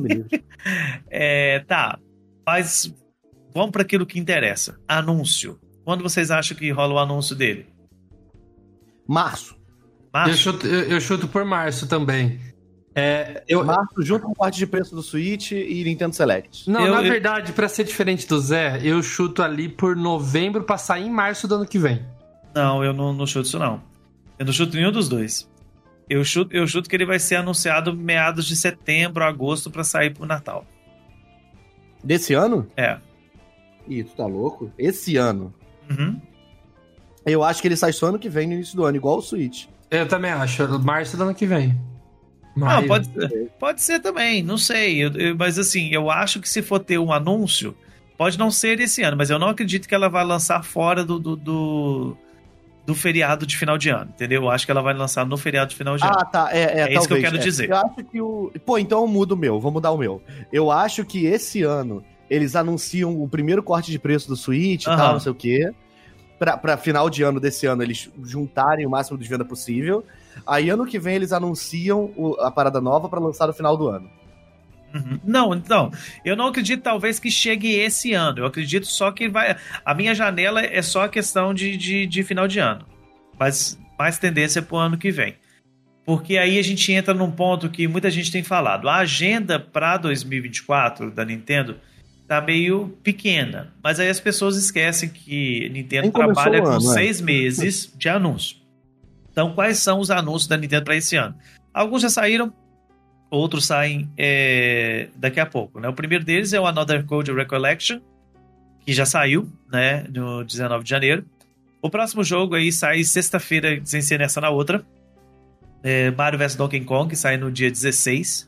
S1: Tá. Mas vamos para aquilo que interessa. Anúncio. Quando vocês acham que rola o anúncio dele?
S3: Março.
S2: Eu chuto por março também.
S3: Março junto com parte de preço do Switch e Nintendo Select.
S2: Na verdade, pra ser diferente do Zé, eu chuto ali por novembro pra sair em março do ano que vem.
S1: Não, eu não chuto isso não. Eu não chuto nenhum dos dois. Eu chuto que ele vai ser anunciado meados de setembro, agosto, pra sair pro Natal.
S3: Desse ano?
S1: Ih,
S3: tu tá louco? Esse ano?
S1: Uhum.
S3: Eu acho que ele sai só ano que vem, no início do ano, igual o Switch.
S2: Eu também acho, março do ano que vem.
S1: Não, pode ser também, não sei. Mas assim, eu acho que se for ter um anúncio, pode não ser esse ano, mas eu não acredito que ela vai lançar fora do do feriado de final de ano, entendeu? Eu acho que ela vai lançar no feriado de final de ano.
S3: Ah, tá.
S1: É isso que eu quero dizer.
S3: Eu acho que Pô, então eu mudo o meu. Vou mudar o meu. Eu acho que esse ano eles anunciam o primeiro corte de preço do Switch e tal, não sei o quê. Pra final de ano desse ano eles juntarem o máximo de venda possível. Aí ano que vem eles anunciam a parada nova pra lançar no final do ano.
S1: Não, então, eu não acredito talvez que chegue esse ano. Eu acredito só que vai. A minha janela é só a questão de final de ano. Mas mais tendência pro ano que vem. Porque aí a gente entra num ponto que muita gente tem falado. A agenda para 2024 da Nintendo tá meio pequena. Mas aí as pessoas esquecem que Nintendo trabalha com 6 meses de anúncio. Então, quais são os anúncios da Nintendo para esse ano? Alguns já saíram. Outros saem daqui a pouco, né? O primeiro deles é o Another Code Recollection, que já saiu, né? No 19 de janeiro. O próximo jogo aí sai sexta-feira, sem ser nessa na outra. Mario vs Donkey Kong, que sai no dia 16.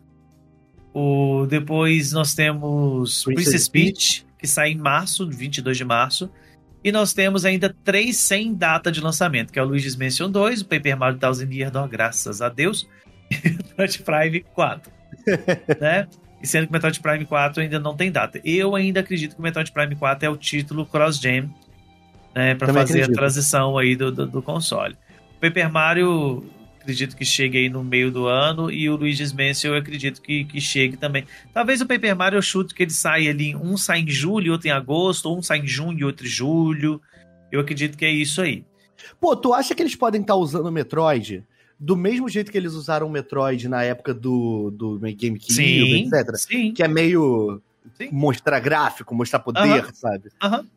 S1: Depois nós temos Princess Peach, que sai em março, 22 de março. E nós temos ainda 3 sem data de lançamento, que é o Luigi's Mansion 2, o Paper Mario Thousand Year Door, graças a Deus, e o Metroid Prime 4. Né? E sendo que o Metroid Prime 4 ainda não tem data. Eu ainda acredito que o Metroid Prime 4 é o título cross-gen, né, para fazer a transição aí do console. O Paper Mario, acredito que chegue aí no meio do ano, e o Luigi's Mansion eu acredito que chegue também. Talvez o Paper Mario eu chute que ele saia ali, um sai em julho, outro em agosto, ou um sai em junho e outro em julho. Eu acredito que é isso aí.
S3: Pô, tu acha que eles podem estar usando o Metroid do mesmo jeito que eles usaram o Metroid na época do GameCube, etc?
S1: Sim.
S3: Que é meio mostrar gráfico, mostrar poder, sabe?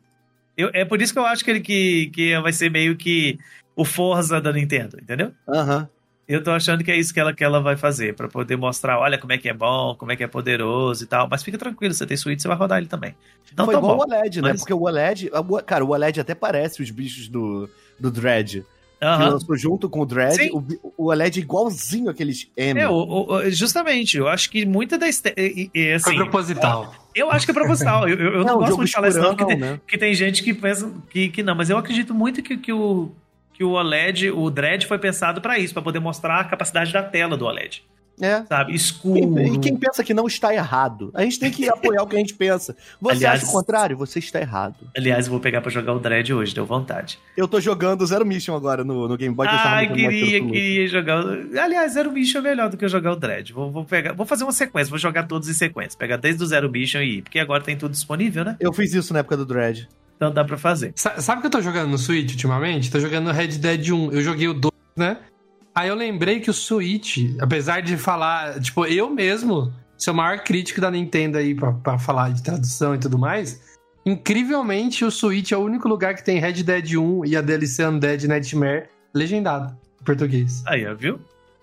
S1: É por isso que eu acho que vai ser meio que o Forza da Nintendo, entendeu? Eu tô achando que é isso que ela vai fazer, pra poder mostrar, olha como é que é bom, como é que é poderoso e tal. Mas fica tranquilo, você tem Switch, você vai rodar ele também. Não
S3: foi igual o OLED, né? Porque o OLED... Cara, o OLED até parece os bichos do Dread. Que lançou junto com o Dread. O OLED é igualzinho aqueles M.
S1: Justamente, eu acho que muita da... assim,
S2: foi proposital.
S1: Eu acho que é proposital. Eu não gosto muito de falar isso não, que tem gente que pensa que não. Mas eu acredito muito que o OLED, o Dread foi pensado pra isso, pra poder mostrar a capacidade da tela do OLED. Sabe? Escuro.
S3: E quem pensa que não está errado? A gente tem que apoiar o que a gente pensa. Você acha o contrário? Você está errado.
S1: Aliás, eu vou pegar pra jogar o Dread hoje, deu vontade.
S3: Eu tô jogando Zero Mission agora no Game Boy.
S1: Queria jogar. Aliás, Zero Mission é melhor do que eu jogar o Dread. Vou fazer uma sequência, vou jogar todos em sequência. Pegar desde o Zero Mission e ir, porque agora tem tudo disponível, né?
S3: Eu fiz isso na época do Dread.
S1: Então dá pra fazer.
S2: Sabe o que eu tô jogando no Switch ultimamente? Tô jogando Red Dead 1. Eu joguei o 2, né? Aí eu lembrei que o Switch, apesar de falar... Tipo, eu mesmo, sou o maior crítico da Nintendo aí pra falar de tradução e tudo mais. Incrivelmente, o Switch é o único lugar que tem Red Dead 1 e a DLC Undead Nightmare legendado em português.
S1: Aí, ó, viu?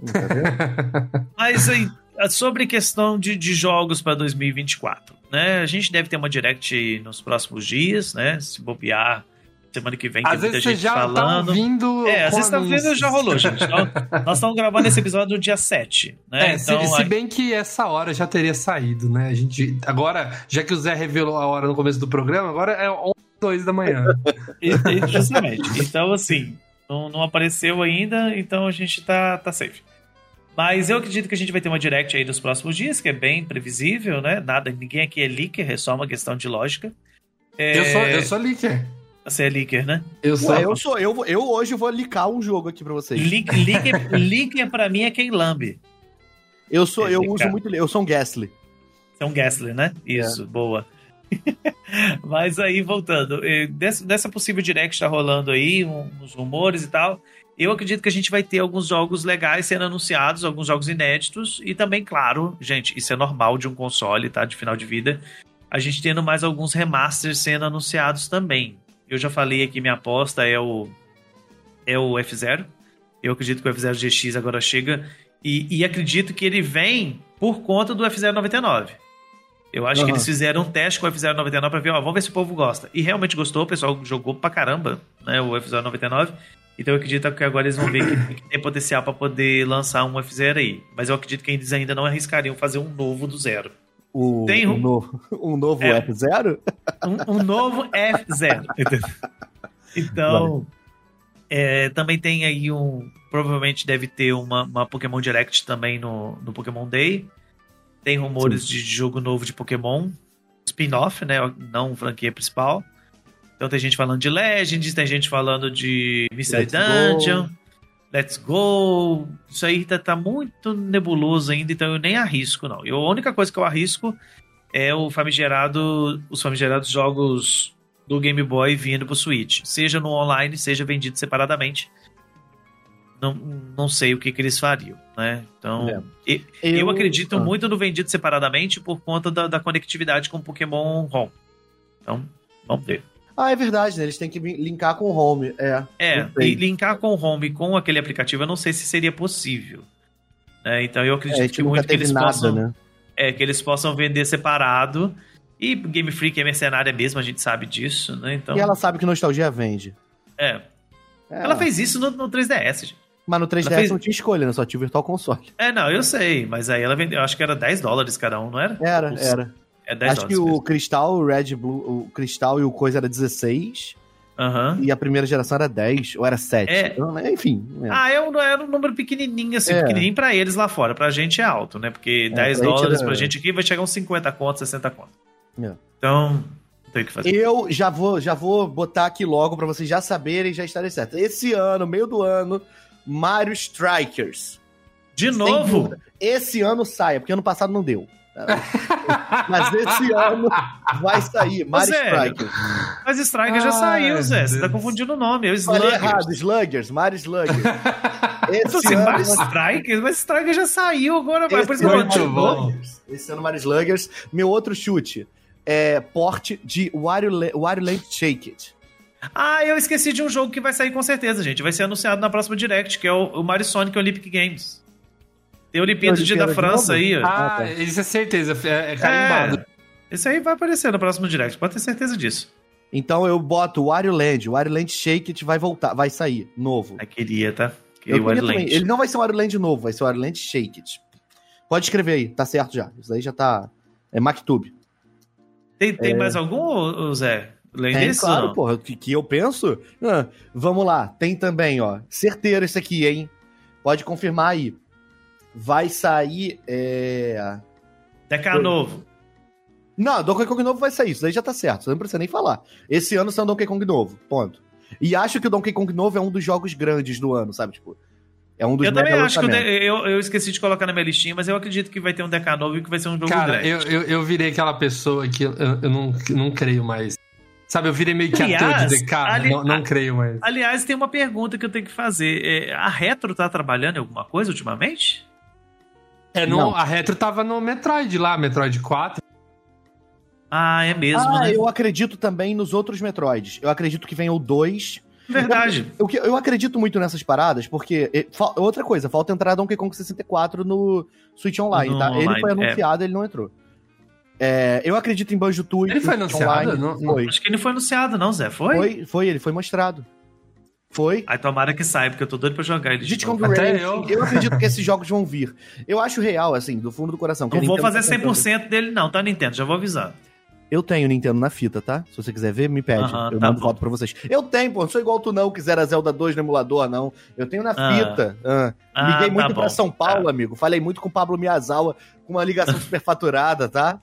S1: Mas aí, sobre questão de jogos pra 2024, né? A gente deve ter uma Direct nos próximos dias, né? Se bobear... Semana que vem tem muita gente falando.
S2: Tá ouvindo
S1: sexta-feira já rolou, gente. Então, nós estamos gravando esse episódio no dia 7, né?
S2: Então, se bem que essa hora já teria saído, né? A gente, agora, já que o Zé revelou a hora no começo do programa, agora é 11h02 da manhã.
S1: Justamente. Então, assim, não apareceu ainda, então a gente tá safe. Mas eu acredito que a gente vai ter uma Direct aí nos próximos dias, que é bem previsível, né? Ninguém aqui é leaker, é só uma questão de lógica.
S2: Eu sou leaker.
S1: Você é leaker, né?
S3: Eu hoje vou licar um jogo aqui pra vocês.
S1: Leaker pra mim é quem lambe.
S3: Eu uso muito... Eu sou um Ghastly.
S1: Você é um Ghastly, né? Isso, boa. Mas aí, voltando. Dessa possível Direct tá rolando aí, uns rumores e tal. Eu acredito que a gente vai ter alguns jogos legais sendo anunciados, alguns jogos inéditos. E também, claro, gente, isso é normal de um console, tá? De final de vida. A gente tendo mais alguns remasters sendo anunciados também. Eu já falei aqui, minha aposta é o F0. Eu acredito que o F0 GX agora chega. E acredito que ele vem por conta do F0 99. Eu acho que eles fizeram um teste com o F0 99 pra ver, vamos ver se o povo gosta. E realmente gostou, o pessoal jogou pra caramba, né, o F0 99. Então eu acredito que agora eles vão ver que tem potencial pra poder lançar um F0 aí. Mas eu acredito que eles ainda não arriscariam fazer um novo do zero.
S3: Um novo F0?
S1: Um novo F0. Então, Também tem aí provavelmente deve ter uma Pokémon Direct também no Pokémon Day. Tem rumores de jogo novo de Pokémon, spin-off, né? Não franquia principal. Então tem gente falando de Legends, tem gente falando de Mystery Dungeon, Let's Go. Isso aí tá muito nebuloso ainda, então eu nem arrisco, não. A única coisa que eu arrisco é os famigerados jogos do Game Boy vindo pro Switch. Seja no online, seja vendido separadamente. Não sei o que eles fariam, né? Então, eu acredito muito no vendido separadamente por conta da conectividade com o Pokémon Home. Então, vamos ver.
S3: É verdade, né? Eles têm que linkar com o Home.
S1: E linkar com o Home com aquele aplicativo, eu não sei se seria possível. Então, eu acredito que muito que eles possam... Né? Que eles possam vender separado. E Game Freak é mercenária mesmo, a gente sabe disso, né? Então...
S3: E ela sabe que Nostalgia vende.
S1: Ela fez isso no 3DS, gente.
S3: Mas no 3DS não tinha escolha, né? Só tinha o Virtual Console.
S1: Não, eu sei. Mas aí ela vendeu, acho que era $10 cada um, não era?
S3: Era.
S1: É $10.
S3: Acho que o Cristal, o Red Blue, o Cristal e o Coisa era 16. E a primeira geração era 10, ou era 7. Então, enfim.
S1: Era um número pequenininho, assim, pequenininho pra eles lá fora. Pra gente é alto, né? Porque $10 pra gente aqui vai chegar uns 50 contos, 60 contos. Então, não tem o que fazer. Eu
S3: já vou botar aqui logo pra vocês já saberem e já estarem certos. Esse ano, meio do ano, Mario Strikers.
S1: De novo?
S3: Esse ano sai, porque ano passado não deu. Mas esse ano vai sair Mario Strikers.
S1: Mas Strikers já saiu, Zé. Você tá confundindo o nome. É o
S3: Sluggers. Falei errado, Sluggers, Mario Sluggers.
S1: Mas Strikers já saiu agora.
S3: Esse ano Mario Sluggers. Meu outro chute é porte de Wario Land Shake It.
S1: Eu esqueci de um jogo que vai sair com certeza, gente. Vai ser anunciado na próxima Direct, que é o Mario Sonic Olympic Games. Tem Olimpíada da França aí.
S2: Isso é certeza. É carimbado.
S1: Esse aí vai aparecer no próximo Direct, pode ter certeza disso.
S3: Então eu boto o Wario Land Shake It vai sair, novo.
S1: Queria, tá?
S3: Ele não vai ser um Wario Land novo, vai ser o Wario Land Shake It. Pode escrever aí, tá certo já. Isso aí já tá... É Mactube.
S1: Tem mais algum, Zé?
S3: Claro, porra, que eu penso. Vamos lá, tem também, ó. Certeiro esse aqui, hein? Pode confirmar aí. Vai sair.
S1: DK novo.
S3: Não, Donkey Kong novo vai sair, isso daí já tá certo, você não precisa nem falar. Esse ano sai um Donkey Kong novo, ponto. E acho que o Donkey Kong novo é um dos jogos grandes do ano, sabe? Tipo, é um dos
S1: mega lançamentos. Eu também acho que eu esqueci de colocar na minha listinha, mas eu acredito que vai ter um DK novo e que vai ser um jogo grande.
S2: Eu virei aquela pessoa que eu não creio mais. Sabe, eu virei meio que ateu de DK, não creio mais.
S1: Aliás, tem uma pergunta que eu tenho que fazer. A Retro tá trabalhando em alguma coisa ultimamente?
S2: A Retro tava no Metroid lá, Metroid 4.
S1: É mesmo, né?
S3: Eu acredito também nos outros Metroids. Eu acredito que venha o 2.
S1: Verdade.
S3: Eu acredito muito nessas paradas, porque... outra coisa, falta entrar Donkey Kong 64 no Switch Online, tá? Ele foi anunciado, ele não entrou. Eu acredito em Banjo-Tooie.
S2: Ele foi anunciado?
S3: Não.
S1: Acho que ele não foi anunciado, não, Zé. Foi?
S3: Foi, ele foi mostrado. Foi.
S1: Tomara que saia, porque eu tô doido pra jogar ele.
S3: Eu acredito que esses jogos vão vir. Eu acho real, assim, do fundo do coração.
S1: Não vou fazer 100% dele, não, tá, Nintendo? Já vou avisar.
S3: Eu tenho Nintendo na fita, tá? Se você quiser ver, me pede. Eu mando foto pra vocês. Eu tenho, pô. Não sou igual tu não, que Zera Zelda 2 no emulador, não. Eu tenho na fita. Liguei muito pra São Paulo, amigo. Falei muito com o Pablo Miyazawa, com uma ligação superfaturada, tá?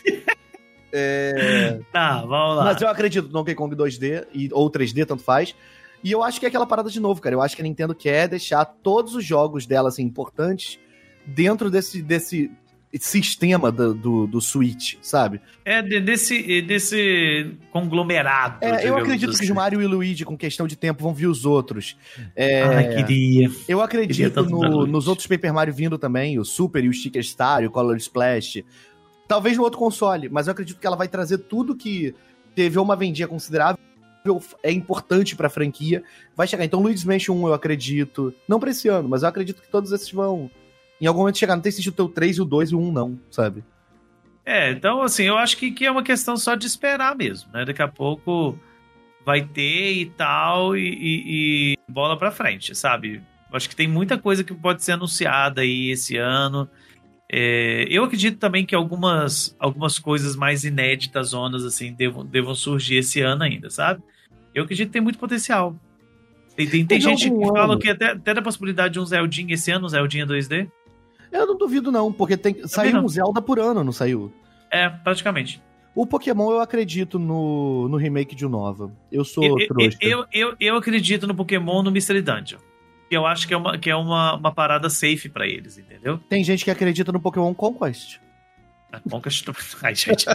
S1: Vamos lá.
S3: Mas eu acredito no Donkey Kong 2D ou 3D, tanto faz. E eu acho que é aquela parada de novo, cara. Eu acho que a Nintendo quer deixar todos os jogos dela, assim, importantes dentro desse sistema do Switch, sabe?
S1: Desse conglomerado.
S3: Eu acredito assim. Que os Mario e o Luigi, com questão de tempo, vão vir os outros.
S1: Queria.
S3: Eu acredito nos outros Paper Mario vindo também, o Super e o Sticker Star e o Color Splash. Talvez no outro console, mas eu acredito que ela vai trazer tudo que teve uma vendinha considerável, é importante pra franquia, vai chegar. Então, Luigi's Mansion 1, eu acredito. Não pra esse ano, mas eu acredito que todos esses vão em algum momento chegar. Não tem sentido ter o 3 e o 2 e o 1, não, sabe?
S1: Então, assim, eu acho que é uma questão só de esperar mesmo, né? Daqui a pouco vai ter e tal, e bola pra frente, sabe? Eu acho que tem muita coisa que pode ser anunciada aí esse ano. Eu acredito também que algumas coisas mais inéditas, zonas, assim, devam surgir esse ano ainda, sabe? Eu acredito que tem muito potencial. Tem gente que fala que até da possibilidade de um Zeldinha esse ano, um Zeldinha 2D.
S3: Eu não duvido não, porque saiu um Zelda por ano, não saiu?
S1: É, praticamente.
S3: O Pokémon eu acredito no remake de Unova. Eu sou trouxa.
S1: Eu acredito no Pokémon no Mystery Dungeon. Que eu acho que é uma parada safe pra eles, entendeu?
S3: Tem gente que acredita no Pokémon Conquest.
S1: Conquest... Ai, gente.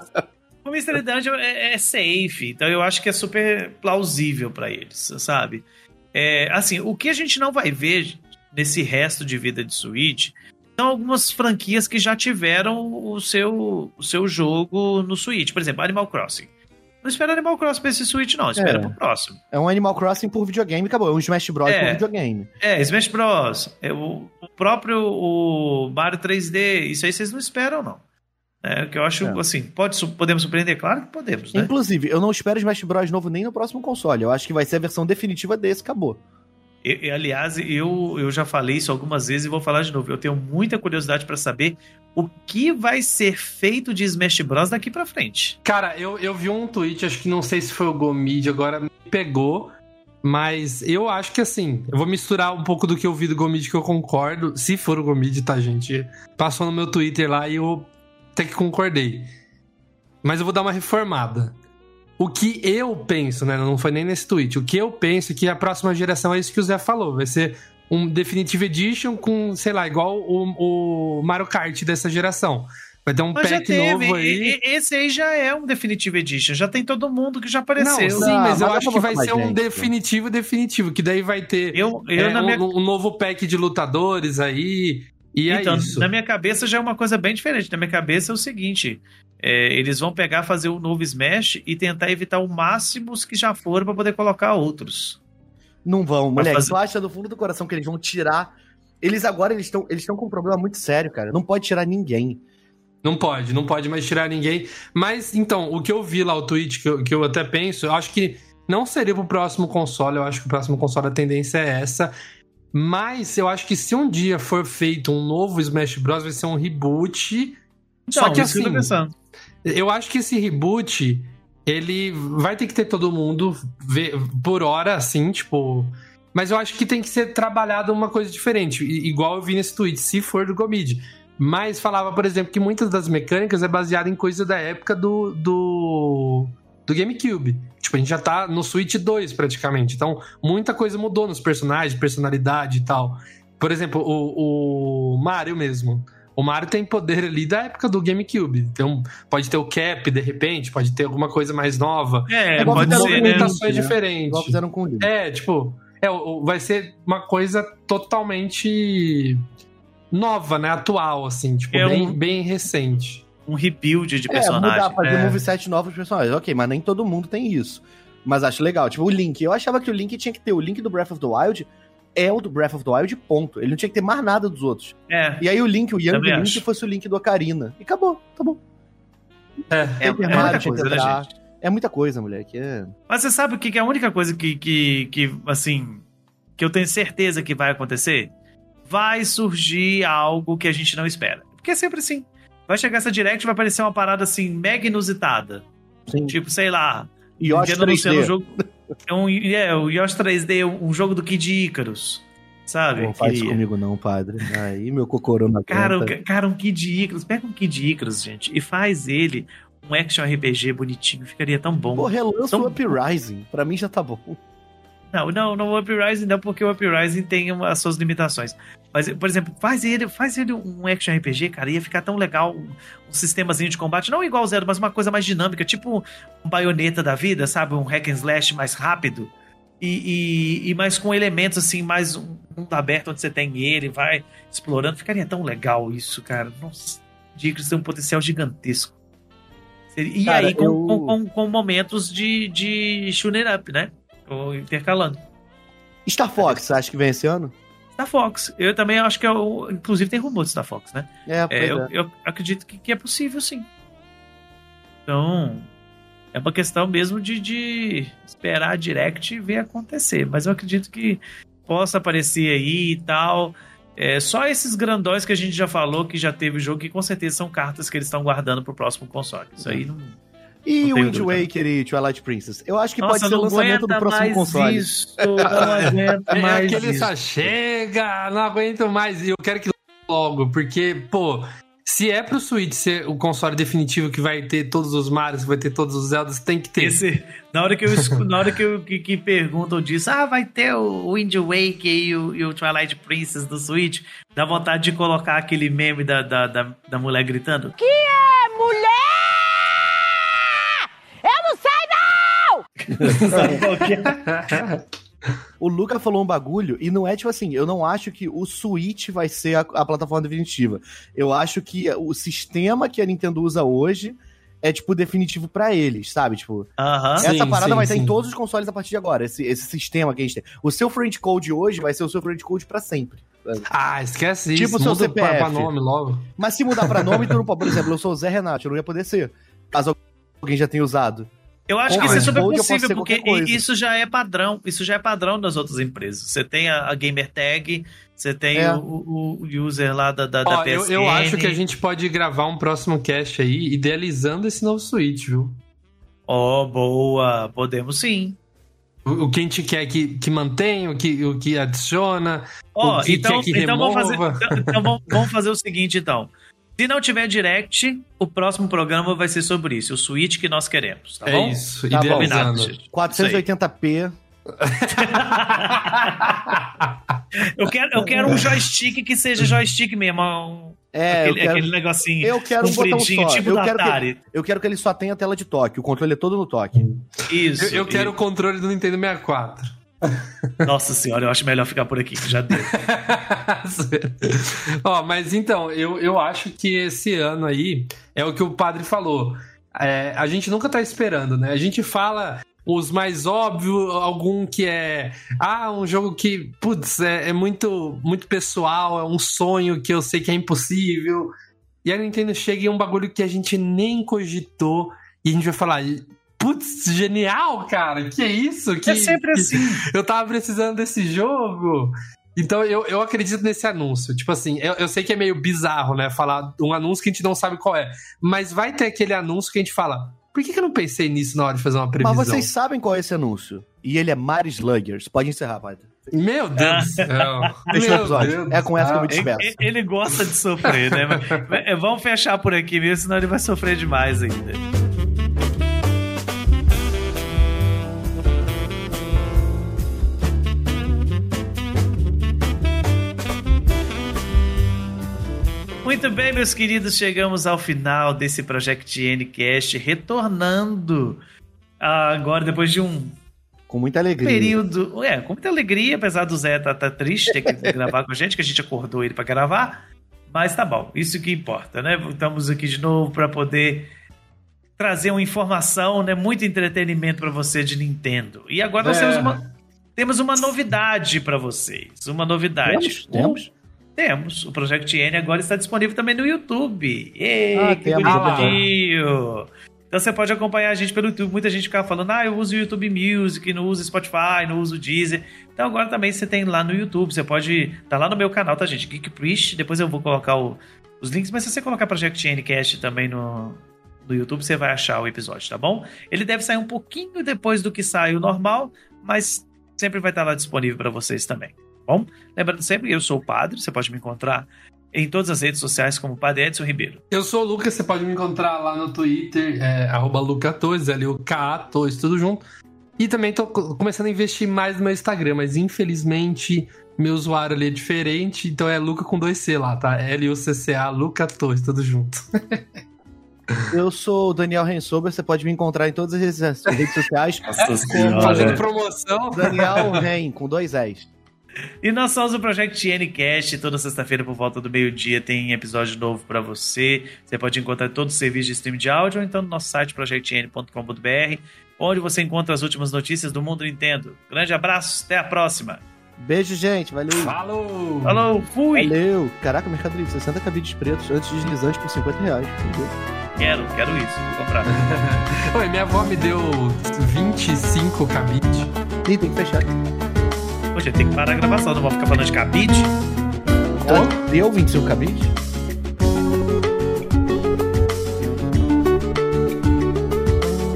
S1: O Mystery Dungeon é safe, então eu acho que é super plausível pra eles, sabe? Assim, o que a gente não vai ver nesse resto de vida de Switch são algumas franquias que já tiveram o seu jogo no Switch. Por exemplo, Animal Crossing. Não espera Animal Crossing pra esse Switch, não. Espera pro próximo.
S3: É um Animal Crossing por videogame, acabou. É um Smash Bros por videogame.
S1: Smash Bros. O próprio Mario 3D. Isso aí vocês não esperam, não. Que eu acho, assim, podemos surpreender? Claro que podemos, né?
S3: Inclusive, eu não espero Smash Bros novo nem no próximo console. Eu acho que vai ser a versão definitiva desse, acabou.
S1: Aliás, eu já falei isso algumas vezes e vou falar de novo. Eu tenho muita curiosidade pra saber o que vai ser feito de Smash Bros daqui pra frente.
S2: Cara, eu vi um tweet, acho que não sei se foi o Gomid, agora me pegou, mas eu acho que assim, eu vou misturar um pouco do que eu vi do Gomid, que eu concordo, se for o Gomid, tá, gente? Passou no meu Twitter lá e eu até que concordei. Mas eu vou dar uma reformada. O que eu penso, né? Não foi nem nesse tweet. O que eu penso é que a próxima geração é isso que o Zé falou. Vai ser um Definitive Edition com, sei lá, igual o Mario Kart dessa geração. Vai ter um pack novo aí.
S1: Esse aí já é um Definitive Edition. Já tem todo mundo que já apareceu.
S2: Não, sim, mas eu acho que vai ser um definitivo. Que daí vai ter um novo pack de lutadores aí. E então, é isso.
S1: Na minha cabeça já é uma coisa bem diferente. Na minha cabeça é o seguinte... eles vão fazer um novo Smash e tentar evitar o máximo os que já foram pra poder colocar outros.
S3: Não vão, moleque. Tu acha do fundo do coração que eles vão tirar... Eles estão com um problema muito sério, cara. Não pode tirar ninguém.
S2: Não pode mais tirar ninguém. Mas, então, o que eu vi lá, o tweet, que eu até penso, eu acho que não seria pro próximo console. Eu acho que o próximo console a tendência é essa. Mas eu acho que se um dia for feito um novo Smash Bros, vai ser um reboot.
S1: Então, só que assim,
S2: eu acho que esse reboot, ele vai ter que ter todo mundo por hora, assim, tipo... Mas eu acho que tem que ser trabalhado uma coisa diferente, igual eu vi nesse tweet, se for do Gomid. Mas falava, por exemplo, que muitas das mecânicas é baseada em coisa da época do GameCube. Tipo, a gente já tá no Switch 2, praticamente. Então, muita coisa mudou nos personagens, personalidade e tal. Por exemplo, o Mario mesmo. O Mario tem poder ali da época do GameCube. Então, pode ter o Cap, de repente, pode ter alguma coisa mais nova.
S1: Pode ser,
S2: movimentações diferentes.
S3: Igual fizeram com o Link.
S2: Vai ser uma coisa totalmente nova, né? Atual, assim. Tipo, bem recente.
S1: Um rebuild de personagem.
S3: Fazer moveset novos personagens. Ok, mas nem todo mundo tem isso. Mas acho legal. Tipo, o Link. Eu achava que o Link tinha que ter o Link do Breath of the Wild... é o do Breath of the Wild, ponto. Ele não tinha que ter mais nada dos outros.
S1: E
S3: aí o Link, o Young Link, fosse o Link do Ocarina. E acabou, tá bom.
S1: É muita coisa, né, gente?
S3: É muita coisa, moleque.
S1: Mas você sabe o que é a única coisa que assim, que eu tenho certeza que vai acontecer? Vai surgir algo que a gente não espera. Porque é sempre assim. Vai chegar essa Direct e vai aparecer uma parada assim, mega inusitada.
S3: Sim.
S1: Tipo, sei lá.
S3: Yoshi 3D.
S1: Jogo, o Yoshi 3D, um jogo do Kid Icarus, sabe?
S3: Não faz isso comigo não, padre. Aí meu cocorô na
S1: cara, um Kid Icarus. Pega um Kid Icarus, gente, e faz ele um action RPG bonitinho. Ficaria tão bom.
S3: Pô, relança o Uprising. Pra mim já tá bom.
S1: Não, o Uprising não, porque o Uprising tem as suas limitações. Mas, por exemplo, faz ele um action RPG, cara, ia ficar tão legal, um sistemazinho de combate, não igual ao Zero, mas uma coisa mais dinâmica, tipo um Bayonetta da vida, sabe? Um hack and slash mais rápido e mais com elementos assim, mais um mundo aberto onde você tem ele, vai explorando. Ficaria tão legal isso, cara. Nossa, Dicros tem um potencial gigantesco. E cara, aí com momentos de shooter up, né? Ou intercalando.
S3: Star Fox, você acha que vem esse ano?
S1: Star Fox. Eu também acho que inclusive tem rumor de Star Fox, né? Eu acredito que é possível, sim. Então, é uma questão mesmo de esperar a Direct e ver acontecer. Mas eu acredito que possa aparecer aí e tal. Só esses grandões que a gente já falou, que já teve o jogo, que com certeza são cartas que eles estão guardando pro próximo console. Isso aí não...
S3: E o Wind Waker e Twilight Princess? Eu acho que pode ser o lançamento do próximo console.
S1: Não aguento mais
S2: aquele só chega, não aguento mais. E eu quero que logo, porque, pô, se é pro Switch ser o console definitivo que vai ter todos os Marios, que vai ter todos os Zeldas, tem que ter.
S1: Na hora que perguntam disso, vai ter o Wind Waker e o Twilight Princess do Switch, dá vontade de colocar aquele meme da mulher gritando:
S5: Que é mulher? Eu não sei não!
S1: Sabe qual que é?
S3: O Luca falou um bagulho, e não é tipo assim, eu não acho que o Switch vai ser a plataforma definitiva. Eu acho que o sistema que a Nintendo usa hoje é, tipo, definitivo pra eles, sabe? Tipo, essa parada vai estar em todos os consoles a partir de agora, esse sistema que a gente tem. O seu friend code hoje vai ser o seu friend code pra sempre.
S2: Esquece
S3: tipo
S2: isso.
S3: Tipo o seu
S2: muda
S3: CPF.
S2: Pra nome logo.
S3: Mas se mudar pra nome, tu não pode. Por exemplo, eu sou o Zé Renato, eu não ia poder ser. Caso alguém já tenha usado.
S1: Eu acho que isso é super possível, porque
S3: coisa.
S1: Isso já é padrão das outras empresas. Você tem a Gamer Tag, você tem o user lá da PSN.
S2: Eu acho que a gente pode gravar um próximo cast aí, idealizando esse novo Switch, viu?
S1: Boa, podemos sim.
S2: O que a gente quer que mantenha, o que adiciona, o que quer que remova.
S1: Vamos fazer o seguinte, então. Se não tiver Direct, o próximo programa vai ser sobre isso. O Switch que nós queremos, tá bom?
S2: É isso,
S3: tá
S2: idealizando.
S3: 480p.
S1: Eu quero um joystick que seja joystick mesmo. Aquele negocinho.
S3: Eu quero um botão só.
S1: Tipo da Atari.
S3: Eu quero que ele só tenha tela de toque. O controle é todo no toque.
S1: Isso.
S2: Eu quero o controle do Nintendo 64.
S1: Nossa senhora, eu acho melhor ficar por aqui, que já deu.
S2: Mas então, eu acho que esse ano aí é o que o padre falou. A gente nunca tá esperando, né? A gente fala os mais óbvios, algum que é um jogo que, putz, é muito, muito pessoal, é um sonho que eu sei que é impossível. E a Nintendo chega em um bagulho que a gente nem cogitou e a gente vai falar: putz, genial, cara, que é isso?
S1: É sempre assim.
S2: Eu tava precisando desse jogo. Então eu acredito nesse anúncio. Tipo assim, eu sei que é meio bizarro, né? Falar um anúncio que a gente não sabe qual é. Mas vai ter aquele anúncio que a gente fala: por que eu não pensei nisso na hora de fazer uma previsão?
S3: Mas vocês sabem qual é esse anúncio. E ele é Mario Sluggers. Pode encerrar, pai.
S2: Meu Deus do céu.
S3: Fechou o episódio. É com essa que eu me despeço.
S1: Ele gosta de sofrer, né? Vamos fechar por aqui mesmo, senão ele vai sofrer demais ainda. Muito bem, meus queridos, chegamos ao final desse Project Ncast, retornando agora depois de um
S3: com muita alegria.
S1: Período, com muita alegria, apesar do Zé tá triste ter que gravar com a gente, que a gente acordou ele pra gravar, mas tá bom, isso que importa, né? Estamos aqui de novo para poder trazer uma informação, né? Muito entretenimento para você de Nintendo. E agora nós temos uma novidade para vocês, uma novidade. Temos. O Project N agora está disponível também no YouTube. Que bonitinho! Então você pode acompanhar a gente pelo YouTube. Muita gente fica falando: eu uso o YouTube Music, não uso Spotify, não uso Deezer. Então agora também você tem lá no YouTube. Você pode... Tá lá no meu canal, tá, gente? Geek Priest. Depois eu vou colocar os links. Mas se você colocar Project Ncast também no YouTube, você vai achar o episódio, tá bom? Ele deve sair um pouquinho depois do que sai o normal, mas sempre vai estar lá disponível para vocês também. Bom, lembrando sempre, eu sou o Padre, você pode me encontrar em todas as redes sociais como Padre Edson Ribeiro.
S2: Eu sou o Lucas, você pode me encontrar lá no Twitter, @Luca_Torres, L-U-K-A, Torres, tudo junto. E também tô começando a investir mais no meu Instagram, mas infelizmente meu usuário ali é diferente, então é Luca com 2C lá, tá? L-U-C-C-A, Luca Torres, tudo junto.
S3: Eu sou o Daniel Rensober, você pode me encontrar em todas as redes sociais.
S2: Fazendo promoção.
S3: Daniel Ren, com 2 S.
S1: E nós somos o Project Ncast. Toda sexta-feira por volta do meio-dia tem episódio novo pra você. Você pode encontrar todos os serviços de streaming de áudio ou então no nosso site projectn.com.br, onde você encontra as últimas notícias do mundo Nintendo. Grande abraço, até a próxima.
S3: Beijo, gente, valeu.
S2: Falou,
S1: fui.
S3: Valeu. Caraca, Mercado Livre, 60 cabides pretos antes deslizantes por R$50, entendeu?
S1: Quero isso, vou comprar.
S2: Oi, minha avó me deu 25 cabides.
S3: Ih, tem que fechar.
S1: Poxa, tem que parar a gravação, não vou ficar falando de cabide?
S3: Ela deu 25 cabides?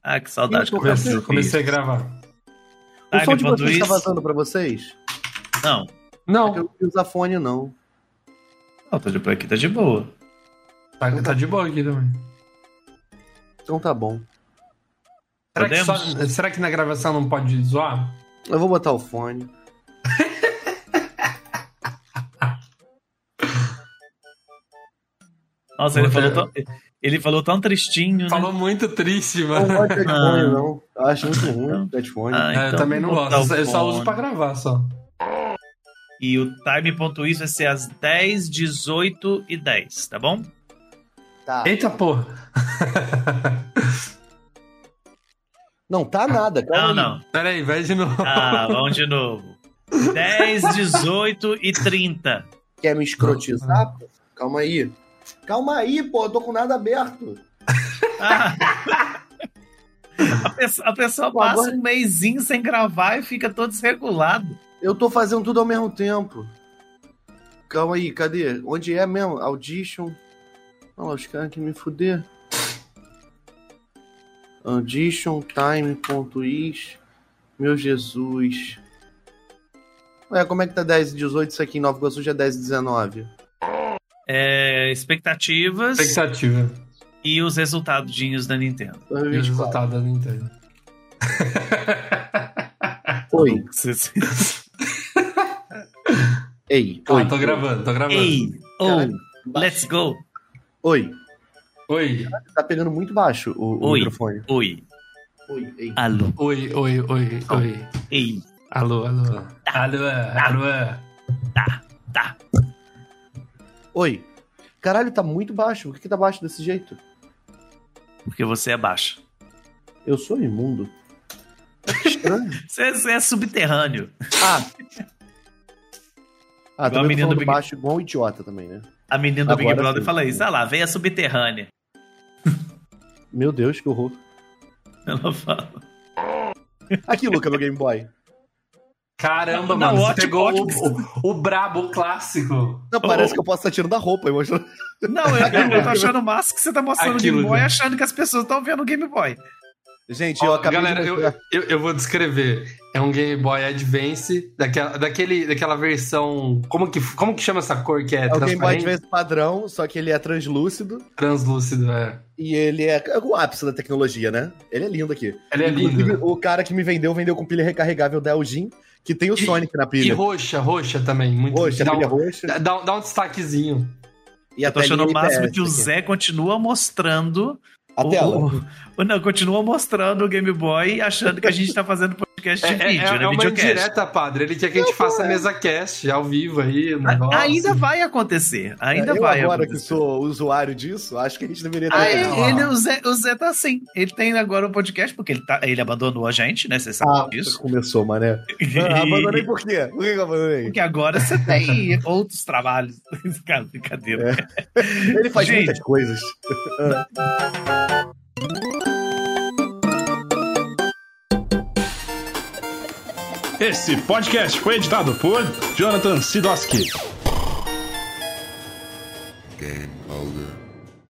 S1: Ah, que saudade.
S2: Comecei a gravar.
S3: O som de vocês
S1: Time.is.
S3: tá vazando pra vocês?
S1: Não.
S2: Não,
S3: Eu não uso fone, não.
S1: Não, tô de por aqui, tá de boa.
S2: tá de boa aqui também.
S3: Então tá bom.
S2: Será que na gravação não pode zoar?
S3: Eu vou botar o fone.
S1: Nossa, ele falou tão tristinho, né?
S2: Falou muito triste,
S3: Não
S2: mano.
S3: gosto de headphone, não. Eu acho muito ruim headphone.
S1: Ah,
S2: Eu
S1: então
S2: também não
S1: vou botar
S2: gosto.
S1: o
S2: Eu só
S1: fone.
S2: uso pra gravar, só.
S1: E o time.is vai ser às 10, 18 e 10, tá bom?
S3: Tá.
S2: Eita, porra.
S3: Não tá nada, calma
S1: Não,
S3: aí.
S1: não.
S2: Pera aí, vai de novo.
S1: Ah, vamos de novo. 10, 18 e 30.
S3: Quer me escrotizar? Pô? Calma aí. Calma aí, pô, eu tô com nada aberto.
S1: Ah. A pessoa
S3: Pô,
S1: passa
S3: agora-
S1: um mesinho sem gravar e fica todo desregulado.
S3: Eu tô fazendo tudo ao mesmo tempo. Calma aí, cadê? Onde é mesmo? Audition. Olha lá, os caras que me fuder. Audition, time.is. Meu Jesus. Ué, como é que tá 10 e 18? Isso aqui em Nova Iguaçu já é 10 e 19.
S1: Expectativas
S2: Expectativa.
S1: e os resultadinhos da Nintendo.
S2: E o
S3: 2024.
S2: resultado da Nintendo.
S3: Oi. Ei, oi.
S2: Tô gravando.
S1: Ei,
S3: Caralho,
S1: let's go.
S3: Oi.
S2: Oi.
S3: Tá pegando muito baixo o
S1: Oi.
S3: microfone.
S1: Oi,
S3: Oi, ei.
S1: alô,
S2: Oi.
S1: ei,
S2: Alô.
S1: tá.
S3: Oi. Caralho, tá muito baixo. Por que tá baixo desse jeito?
S1: Porque você é baixo.
S3: Eu sou imundo. Que estranho.
S1: Você é subterrâneo.
S3: Ah,
S1: Igual a
S3: também tô
S1: menina do
S3: falando
S1: Big-
S3: baixo igual um idiota também, né?
S1: A menina do Big
S3: Agora
S1: Brother
S3: sim.
S1: fala isso. Ah lá, vem a subterrânea.
S3: Meu Deus, que horror.
S1: Ela fala.
S3: Aqui, Luca, meu Game Boy.
S2: Caramba,
S1: Não,
S2: mano. Você
S1: ótimo,
S2: pegou
S1: ótimo.
S2: o brabo, o clássico.
S3: Não, parece que eu posso estar tirando da roupa. Mostrando...
S1: Não, eu tô achando massa que você tá mostrando o
S2: Aquilo,
S1: Game Boy
S2: né?
S1: achando que as pessoas estão vendo o Game Boy.
S3: Gente, eu acabei
S2: Galera,
S3: de mostrar.
S2: eu vou descrever. É um Game Boy Advance, daquela versão... Como que chama essa cor que é
S3: É o Game Boy
S2: transparente?
S3: Advance padrão, só que ele é translúcido
S2: Translúcido, é.
S3: e ele é o ápice da tecnologia, né? Ele é lindo aqui.
S2: Ele é lindo.
S3: Inclusive, o cara que me vendeu com pilha recarregável da Elgin, que tem o Sonic na
S2: E
S3: pilha.
S2: roxa também. Muito
S3: Roxa,
S2: dá,
S3: pilha
S2: um,
S3: roxa.
S2: dá um destaquezinho.
S3: E a
S1: Eu tô achando o
S3: telinha
S1: máximo
S3: IPS
S1: que o
S3: aqui.
S1: Zé continua mostrando.
S3: A tela.
S1: Não, continua mostrando o Game Boy achando que a gente tá fazendo podcast de vídeo, né?
S2: É uma
S1: Videocast.
S2: indireta, padre. Ele quer que a gente faça mesa cast ao vivo aí, o negócio.
S1: Ainda vai acontecer. Ainda
S3: eu
S1: vai
S3: agora
S1: acontecer.
S3: que sou usuário disso, acho que a gente deveria ter...
S1: O Zé tá assim. Ele tem agora o podcast, porque ele abandonou a gente, né? Você sabe disso.
S3: Começou, mané. Abandonei por quê? Por que eu abandonei?
S1: Porque agora você tem outros trabalhos. Cara, brincadeira.
S3: Ele faz
S1: Gente.
S3: muitas coisas.
S4: Esse podcast foi editado por Jonathan Sidoski.